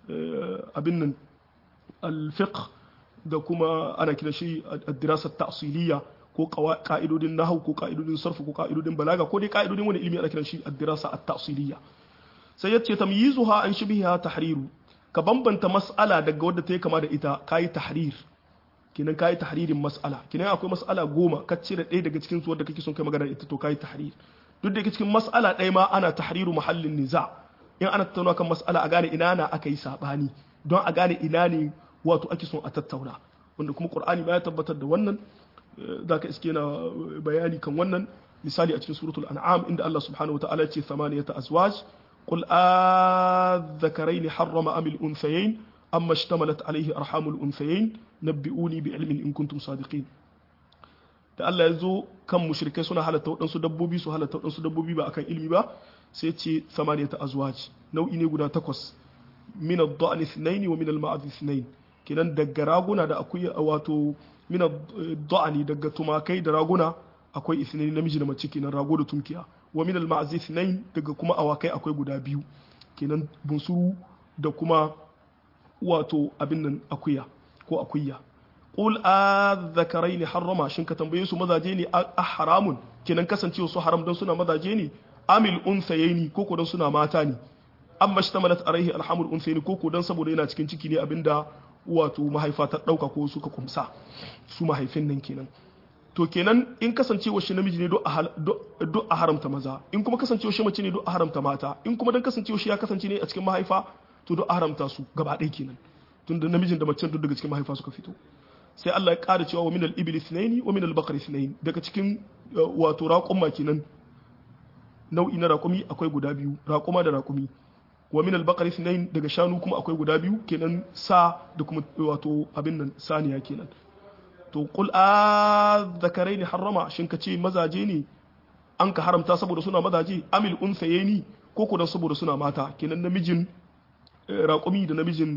abin al-fiqh da kuma ana kira shi ad-dirasa at-ta'siliyya ko ka'idodin nahwu ko ka'idodin sarf ko ka'idodin balaga ko dai ka'idodin wani ilimi ana kiran shi ad-dirasa at-ta'siliyya sai yace tamyizuha an shibhiha tahriru ka bambanta mas'ala daga wadda ta yi kama da ita kai tahrir kinan kai tahririn mas'ala kinan akwai mas'ala 10 ka cire ɗaya daga cikin su wadda kake son kai magana ita to kai tahrir duk da cikin mas'ala ɗaya ma ana tahriru mahallin niza in ana tattauna kan mas'ala a gane ina na aka yi sabani don a gane ina ne wato ake son a tattauna wanda kuma qur'ani ba ya tabbatar da wannan zaka iske na bayani kan wannan misali a cikin suratul an'am inda Allah subhanahu wataala ya ce thamaniyata azwaj qul adh-dhakarayn harrama am al-unthayayn amma ishtamalat alayhi arhamul unthayayn nabbi'uni bi ilmin in kuntum sadiqin da Allah ya zo kan mushrikai suna halatta waɗansu dabbobi su halatta waɗansu dabbobi ba akan ilmi ba sai ce thamaniyata azwaj nau'i ne guda 8 min ad-da'n ithnayn wa min al-ma'az ithnayn kidan daga raguna da akwai wato min ad-da'n daga tumakai da raguna akwai ithnayn namiji da mace kenan rago da tunkiya wa min al-ma'az ithnayn daga kuma awakai akwai guda biyu kenan bunsuru da kuma wato abin nan akuya ko akuya qul adh-dhakarayn harrama shin ka tambaye su mazaje ne a haramun kenan kasancewa su haram dan suna mazaje ne amil unsayni ko ko dan suna mata ne amma shtamalat alaihi alhamul unsayni ko ko dan saboda yana cikin ciki ne abinda wato mahaifa ta dauka ko suka kumsa su mahaifin nan kenan to kenan in kasancewa shi namiji ne duk a haramta maza in kuma kasancewa shi mace ne duk a haramta mata in kuma dan kasancewa shi ya kasance ne a cikin mahaifa to duk a haramta su gaba ɗaya kenan tunda namijin da macen duk daga cikin mahaifa suka fito sai Allah ya ƙara cewa wa minal ibli ithnaini wa minal baqari ithnaini daga cikin wato raƙuma kenan nau'i na raƙumi akwai guda biyu raƙuma da raƙumi wa minal baqari ithnaini daga shanu kuma akwai guda biyu kenan sa da kuma wato abin nan saniya kenan to qul adh-dhakarayn harrama shin kace mazaje ne an ka haramta saboda suna mazaje amil unsayni ko ko dan saboda suna mata kenan namijin raƙumi da namijin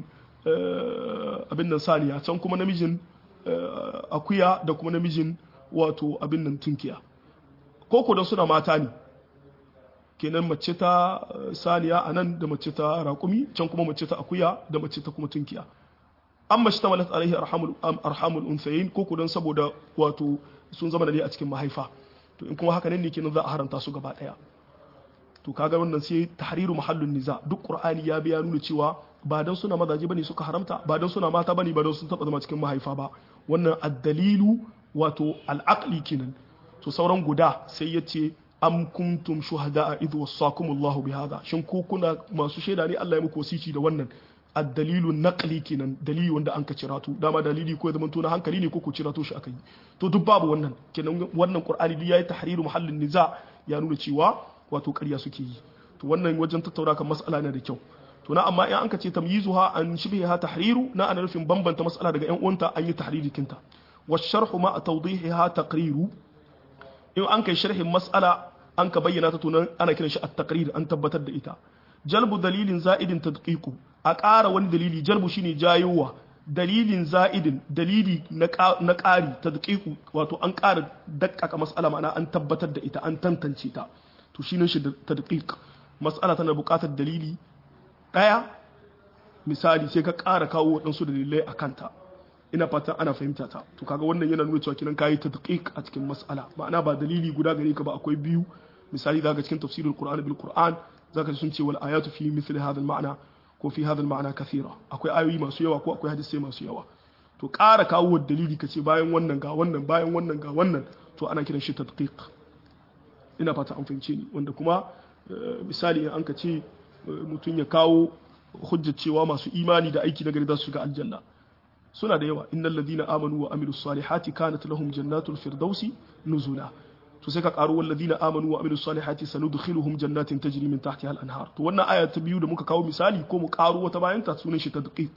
abin nan saniya can kuma namijin akuya da kuma namijin wato abin nan tunkiya ko ko dan suna mata ne kenan mace ta saniya anan da mace ta raƙumi can kuma mace ta akuya da mace ta kuma tunkiya amma shi tamalat alaihi arhamul unsayin ko kudan saboda wato sun zama da a cikin mahaifa to in kuma haka ne kenan za a haramta su gaba daya to kaga wannan sai tahriru mahallun niza duk qur'ani ya biya nuna cewa ba dan suna mazaje bane suka haramta ba dan suna mata bane ba dan sun taba zama cikin mahaifa ba wannan addalilu wato al'aqli kenan to sauran guda sai yace am kuntum shuhada'a idh wassakumullahu bihadha shin ku kuna masu shaida ne Allah ya muku wasici da wannan addalilu naqli kenan dalili wanda an ka ciratu dama dalili ko ya zama na hankali ne ko ku cirato shi akai to duk babu wannan kenan wannan qur'ani duk yayi tahriru mahallin niza ya nuna cewa wato ƙarya suke yi to wannan wajen tattauna kan mas'ala ne da kyau to na amma in an ka ce tamyizuha an shibhiha tahriru na ana nufin bambanta mas'ala daga ƴan uwanta an yi tahriri kinta wa sharhu ma tawdihiha taqriru in an kai sharhin mas'ala an ka bayyana ta tunan ana kiran shi at-taqrir an tabbatar da ita jalbu dalilin za'idin tadqiqu a ƙara wani dalili jalbu shine jayowa dalilin za'idin dalili na ƙari tadqiqu wato an ƙara dakkaka mas'ala ma'ana an tabbatar da ita an tantance ta to shine shi tadqiq mas'ala tana buƙatar dalili daya misali sai ka ƙara kawo waɗansu dalilai a kanta ina fatan ana fahimta ta to kaga wannan yana nuna cewa kinan kayi tadqiq a cikin mas'ala ma'ana ba dalili guda gare ka ba akwai biyu misali daga cikin tafsirul qur'an bil qur'an zaka sun ce wal ayatu fi mithli hadha al ma'na ko fi hadha al ma'na kathira akwai ayoyi masu yawa ko akwai hadisi masu yawa to ƙara kawo dalili kace bayan wannan ga wannan bayan wannan ga wannan to ana kiran shi tadqiq ina fata an fahimce ni wanda kuma misali in an ka ce mutum ya kawo hujjar cewa masu imani da aiki na gari za su shiga aljanna suna da yawa innal ladina amanu wa amilus salihati kanat lahum jannatul firdausi nuzula to sai ka karo wal ladina amanu wa amilus salihati sanudkhiluhum jannatin tajri min tahtiha al anhar to wannan aya ta biyu da muka kawo misali ko mu karo wata bayan ta sunan shi tadqiq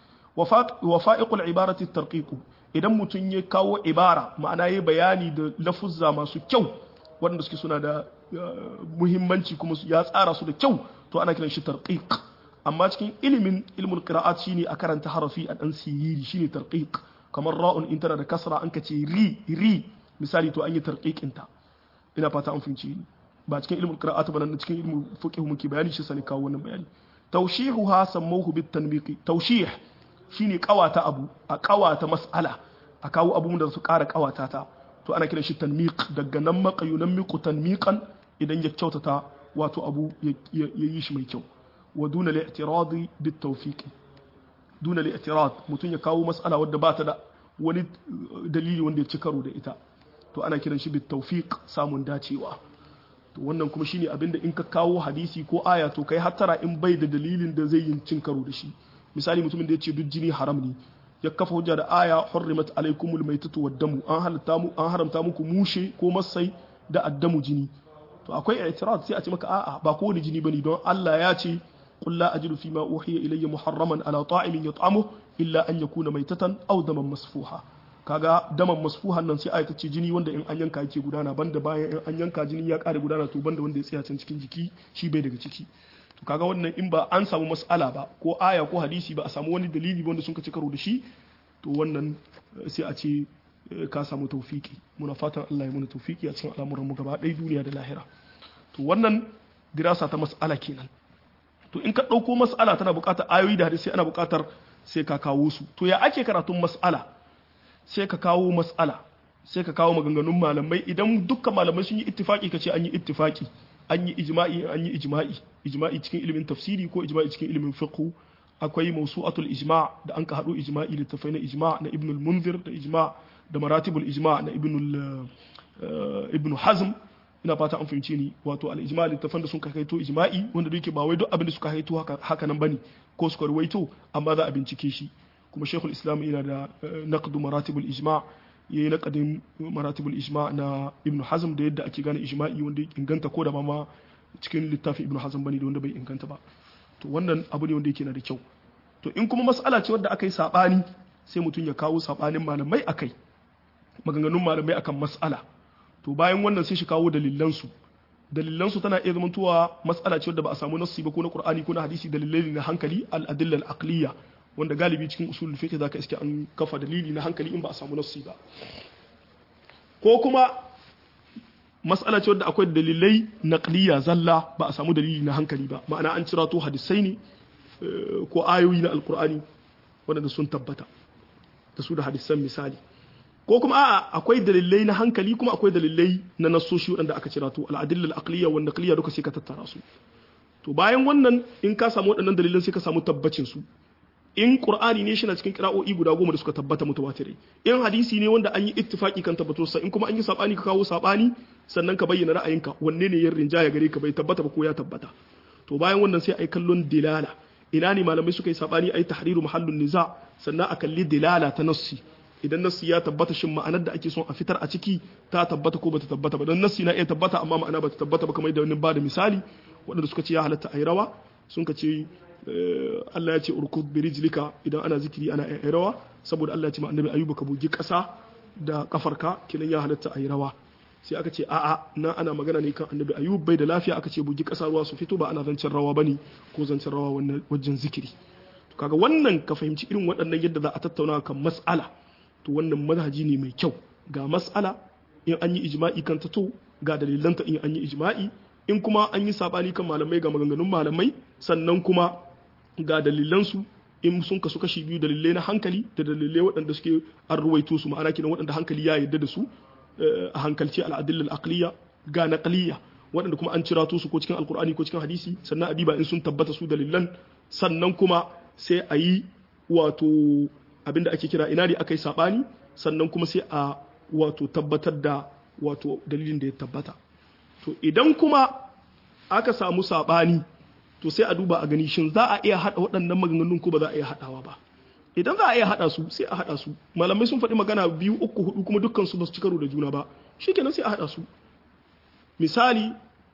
wa fa'iqul ibarati tarqiq idan mutum ya kawo ibara ma'ana yayi bayani da lafuzza masu kyau waɗanda suke suna da muhimmanci kuma ya tsara su da kyau to ana kiran shi tarqiq amma cikin ilmul qira'at shine a karanta harafi a dan siriri shine tarqiq kamar ra'un in tana da kasra an ka ce ri misali to an yi tarqiqin ta ina fata an fahimci ba cikin ilmul qira'at ba nan cikin ilmul fiqh muke bayani shi sani kawo wannan bayani tawshihuha sammuhu bit tanbiqi tawshih shine kawata abu a kawata mas'ala a kawo abun da su ƙara kawata ta to ana kiran shi tanmiq daga nan maqayunan miqu tanmiqan idan ya kyautata wato abu ya yi shi mai kyau wa duna li'tiradi bit tawfiq duna li'tirad mutun ya kawo mas'ala wadda ba ta da wani dalili wanda ya ci karo da ita to ana kiran shi bit tawfiq samun dacewa to wannan kuma shine abinda in ka kawo hadisi ko aya to kai hattara in bai da dalilin da zai yin cin karo da shi misali mutumin da ya ce duk jini haram ne ya kafa hujja da aya hurrimat alaikumul maitatu wad-damu an haramta muku mushe ko masai da addamu jini to akwai i'tirad sai a ce maka a'a ba kowane jini bane don Allah ya ce qul la ajidu fi ma uhiya ilayya muharraman ala ta'imin yat'amu illa an yakuna maitatan aw daman masfuha kaga daman masfuhan nan sai ayata ce jini wanda in an yanka yake gudana banda bayan in an yanka jini ya kare gudana to banda wanda ya tsaya can cikin jiki shi bai daga ciki to kaga wannan in ba an samu mas'ala ba ko aya ko hadisi ba a samu wani dalili wanda sun ka ci karo da shi to wannan sai a ce ka samu tawfiki muna fatan Allah ya muna tawfiki a cikin al'amuran mu gaba ɗaya duniya da lahira to wannan dirasa ta mas'ala kenan to in ka ɗauko mas'ala tana buƙatar ayoyi da hadisi ana buƙatar sai ka kawo su to ya ake karatun mas'ala sai ka kawo mas'ala sai ka kawo maganganun malamai idan dukkan malamai sun yi ittifaki ka ce an yi ittifaki an yi ijma'i cikin ilimin tafsiri ko ijma'i cikin ilimin fiqh akwai mawsu'atul ijma' da an ka hado ijma'i littafai na ijma' na ibn al-munzir da ijma' da maratibul ijma' na ibn hazm ina fata an fahimce ni wato al-ijma' littafan da sun ka kaito ijma'i wanda yake ba wai duk abin da suka kaito haka nan bane ko suka ruwaito amma za a bincike shi kuma shaykhul islam yana da naqdu maratibul ijma' yayi naqadin maratibul ijma' na ibn hazm da yadda ake gane ijma'i wanda ya inganta ko da ma cikin littafin ibn hazm bane da wanda bai inganta ba to wannan abu ne wanda yake na da kyau to in kuma mas'ala ce wadda aka yi sabani sai mutum ya kawo sabanin malamai akai maganganun malamai akan mas'ala to bayan wannan sai shi kawo dalilansu tana iya zamantowa mas'ala ce wadda ba a samu nassi ba ko na qur'ani ko na hadisi dalilai na hankali al-adilla al-aqliya wanda galibi cikin usul fiqh zaka iske an kafa dalili na hankali in ba a samu nassi ba ko kuma mas'ala ce wadda akwai dalilai naqliya zalla ba a samu dalili na hankali ba ma'ana an cira to hadisai ne ko ayoyi na alqur'ani wanda sun tabbata da su da hadisan misali ko kuma a'a akwai dalilai na hankali kuma akwai dalilai na nassoshi wanda aka cira to al-adilla al-aqliya wa naqliya duka sai ka tattara su to bayan wannan in ka samu waɗannan dalilan sai ka samu tabbacin su in qur'ani ne shi na cikin qira'o'i guda 10 da suka tabbata mutawatirai in hadisi ne wanda an yi ittifaki kan tabbatarsa in kuma an yi sabani ka kawo sabani sannan ka bayyana ra'ayinka wanne ne yin rinjaya gare ka bai tabbata ba ko ya tabbata to bayan wannan sai ai kallon dilala ina ne malamai suka yi sabani ai tahriru mahallun niza sannan a kalli dilala ta nassi idan nassi ya tabbata shin ma'anar da ake son a fitar a ciki ta tabbata ko bata tabbata ba dan nassi na iya tabbata amma ma'ana bata tabbata ba kamar da wani ba da misali waɗanda suka ce ya halatta ai rawa sun ka ce Allah ya ce urkud bi rijlika idan ana zikiri ana ai rawa saboda Allah ya ce ma annabi Ayyuba ka bugi ƙasa da kafarka kinan ya halatta ai rawa sai aka ce a'a nan ana magana ne kan annabi Ayyub bai da lafiya aka ce bugi ƙasa ruwa su fito ba ana zancen rawa bane ko zancen rawa wannan wajen zikiri to kaga wannan ka fahimci irin waɗannan yadda za a tattauna kan mas'ala to wannan manhaji ne mai kyau ga mas'ala in an yi ijma'i kan ta to ga dalilanta in an yi ijma'i in kuma an yi sabani kan malamai ga maganganun malamai sannan kuma ga dalilansu in sun kasu kashi biyu dalilai na hankali da dalilai waɗanda suke an ruwaito su ma'ana kenan waɗanda hankali ya yarda da su a hankalce al'adilla al'aqliya ga naqliya waɗanda kuma an cirato su ko cikin alqur'ani ko cikin hadisi sannan adiba in sun tabbata su dalilan sannan kuma sai a yi wato abinda ake kira ina ne aka yi sabani sannan kuma sai a wato tabbatar da wato dalilin da ya tabbata to idan kuma aka samu sabani to sai a duba a gani shin za a iya hada waɗannan maganganun ko ba za a iya hadawa ba idan za a iya hada su sai a hada su malamai sun faɗi magana 2 3 4 kuma dukkan su ba su ci karo da juna ba shikenan sai a hada su misali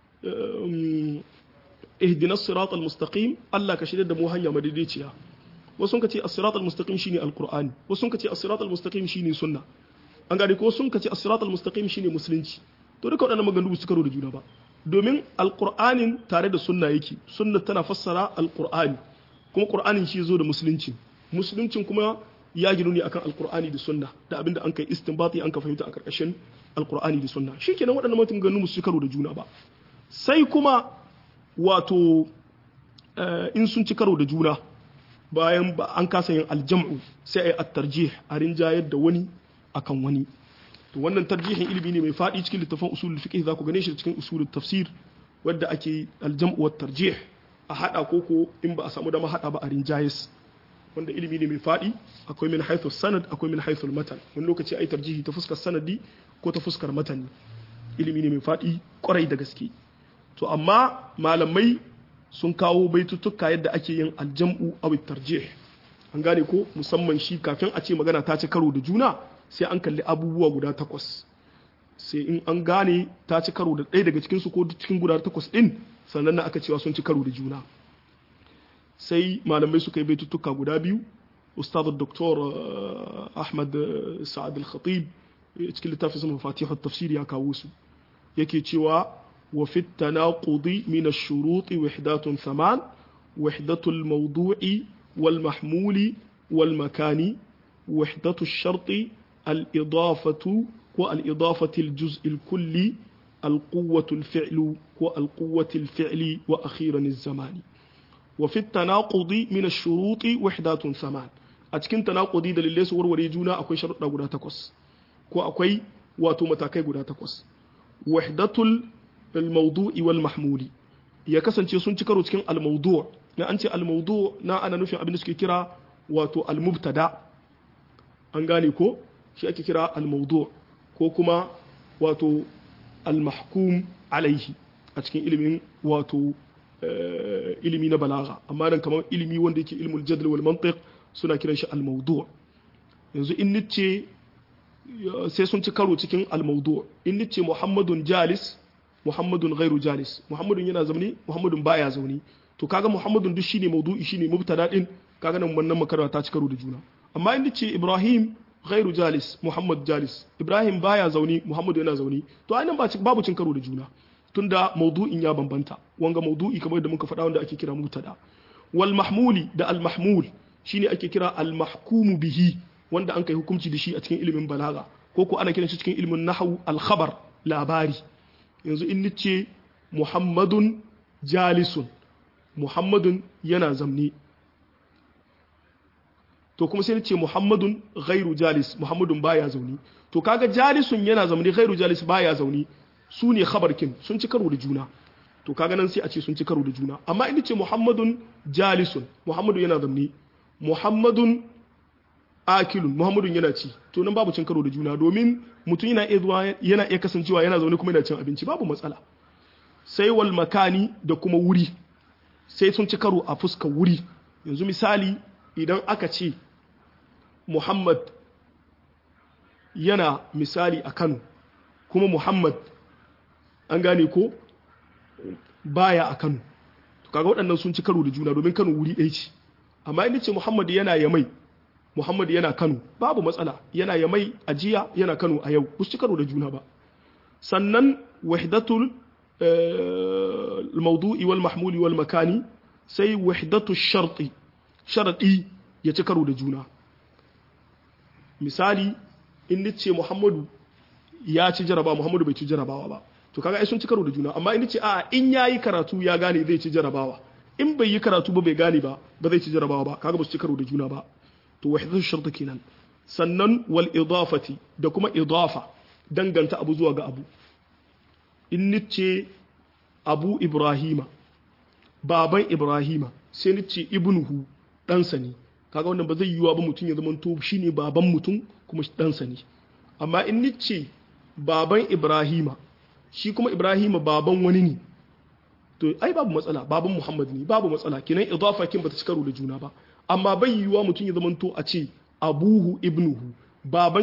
ihdinas siratal mustaqim Allah ka shirya da mu hanya madaidaiciya wasu sun ce as-siratal mustaqim shine alqur'ani wasu sun ce as-siratal mustaqim shine sunna an gane ko sun ce as-siratal mustaqim shine musulunci to duka waɗannan maganganu ba su karo da juna ba domin alqur'anin tare da sunna yake sunna tana fassara alqur'ani kuma qur'anin shi zo da musulunci musuluncin kuma ya ginu ne akan alqur'ani da sunna da abinda an kai istinbati an ka fahimta a karkashin alqur'ani da sunna shikenan waɗannan maganganu ba su karo da juna ba sai kuma wato in sun ci karo da juna bayan an kasa yin aljam'u sai a yi at-tarjih a rinjayar da wani akan wani to wannan tarjihin ilimi ne mai faɗi cikin littafin usulul fiqh za ku gane shi cikin usulul tafsir wanda ake aljam'u wat tarjih a hada koko in ba a samu dama hada ba a rinjayes wanda ilimi ne mai faɗi akwai min haythu sanad akwai min haythu matan wani lokaci ai tarjihi ta fuskar sanadi ko ta fuskar matani ilimi ne mai faɗi kwarai da gaske to amma malamai sun kawo baitutuka yadda ake yin aljam'u aw tarjih an gane ko musamman shi kafin a ce magana ta ci karo da juna sai an kalli abubuwa guda 8 sai in an gane ta ci karo da ɗaya daga cikin su ko cikin guda 8 din sannan na aka cewa sun ci karo da juna sai malamai suka yi baitutuka guda biyu ustad dr ahmad sa'ad al-khatib cikin littafin sa mafatih at-tafsir ya kawo su yake cewa وفي التناقض من الشروط وحدات ثمان وحدة الموضوع والمحمول والمكان وحدة الشرط الإضافة والإضافة الجزء الكلي القوة الفعل والقوة الفعل وأخيرا الزمان وفي التناقض من الشروط وحدات ثمان أتكن تناقضي دليل سور وريجونا أكوي شرط غدا تكوس كو أكوي واتو متاكي غدا تكوس وحدة الموضوع والمحمول ya kasance sun ci karo cikin al-mawdu' na an ce al-mawdu' na ana nufin abin da suke kira wato al-mubtada an gane ko shi ake kira al-mawdu' ko kuma wato al-mahkum alaihi a cikin ilimin wato ilimi na balagha amma dan kamar ilimi wanda yake ilmul jadl wal mantiq suna kiran shi al-mawdu' yanzu in nice sai sun ci karo cikin al-mawdu' in nice muhammadun jalis muhammadun ghairu jalis muhammadun yana zaune muhammadun baya zaune to kaga muhammadun duk shine mawdu'i shine mubtada din kaga nan wannan makarwa ta ci karo da juna amma in ce ibrahim ghairu jalis muhammad jalis ibrahim baya zaune muhammadu yana zaune to ainihin babu cin karo da juna tunda mawdu'in ya bambanta wanga mawdu'i kamar da muka faɗa wanda ake kira mubtada wal mahmuli da al mahmul shine ake kira al mahkumu bihi wanda an kai hukunci da shi a cikin ilimin balaga ko ko ana kiran shi cikin ilimin nahwu al khabar labari yanzu in nice muhammadun jalisun muhammadun yana zamni to kuma sai nice muhammadun ghairu jalis muhammadun baya zauni to kaga jalisun yana zamni ghairu jalis baya zauni su ne khabarkin sun ci karo da juna to kaga nan sai a ce sun ci karo da juna amma in nice muhammadun jalisun muhammadu yana zamni muhammadun akilun muhammadun yana ci to nan babu cin karo da juna domin mutum yana iya kasancewa yana zaune kuma yana cin abinci babu matsala sai wal makani da kuma wuri sai sun ci karo a fuskar wuri yanzu misali idan aka ce muhammad yana misali a Kano kuma muhammad an gane ko baya a Kano to kaga waɗannan sun ci karo da juna domin Kano wuri ɗaya ce amma in ce muhammad yana Yamai Muhammad yana Kano babu matsala yana Yamai a jiya yana Kano a yau ba su karo da juna ba sannan wahdatul al-mawdu'i wal mahmuli wal makani sai wahdatul sharti sharadi ya ci karo da juna misali in nace Muhammadu ya ci jaraba Muhammadu bai ci jarabawa ba to kaga ai sun ci karo da juna amma in nace a in yayi karatu ya gane zai ci jarabawa in bai yi karatu ba bai gane ba ba zai ci jarabawa ba kaga ba su ci karo da juna ba to wahdatul shart kenan sannan wal idafati da kuma idafa danganta abu zuwa ga abu in nice abu ibrahima baban ibrahima sai nice ibnuhu ɗansa ne kaga wannan ba zai yiwa ba mutum ya zama to shine baban mutum kuma ɗansa ne amma in nice baban ibrahima shi kuma ibrahima baban wani ne to ai babu matsala baban muhammad ne babu matsala kenan idafa kin bata ci karo da juna ba amma bai yiwuwa mutum ya zamanto a ce abuhu ibnuhu baban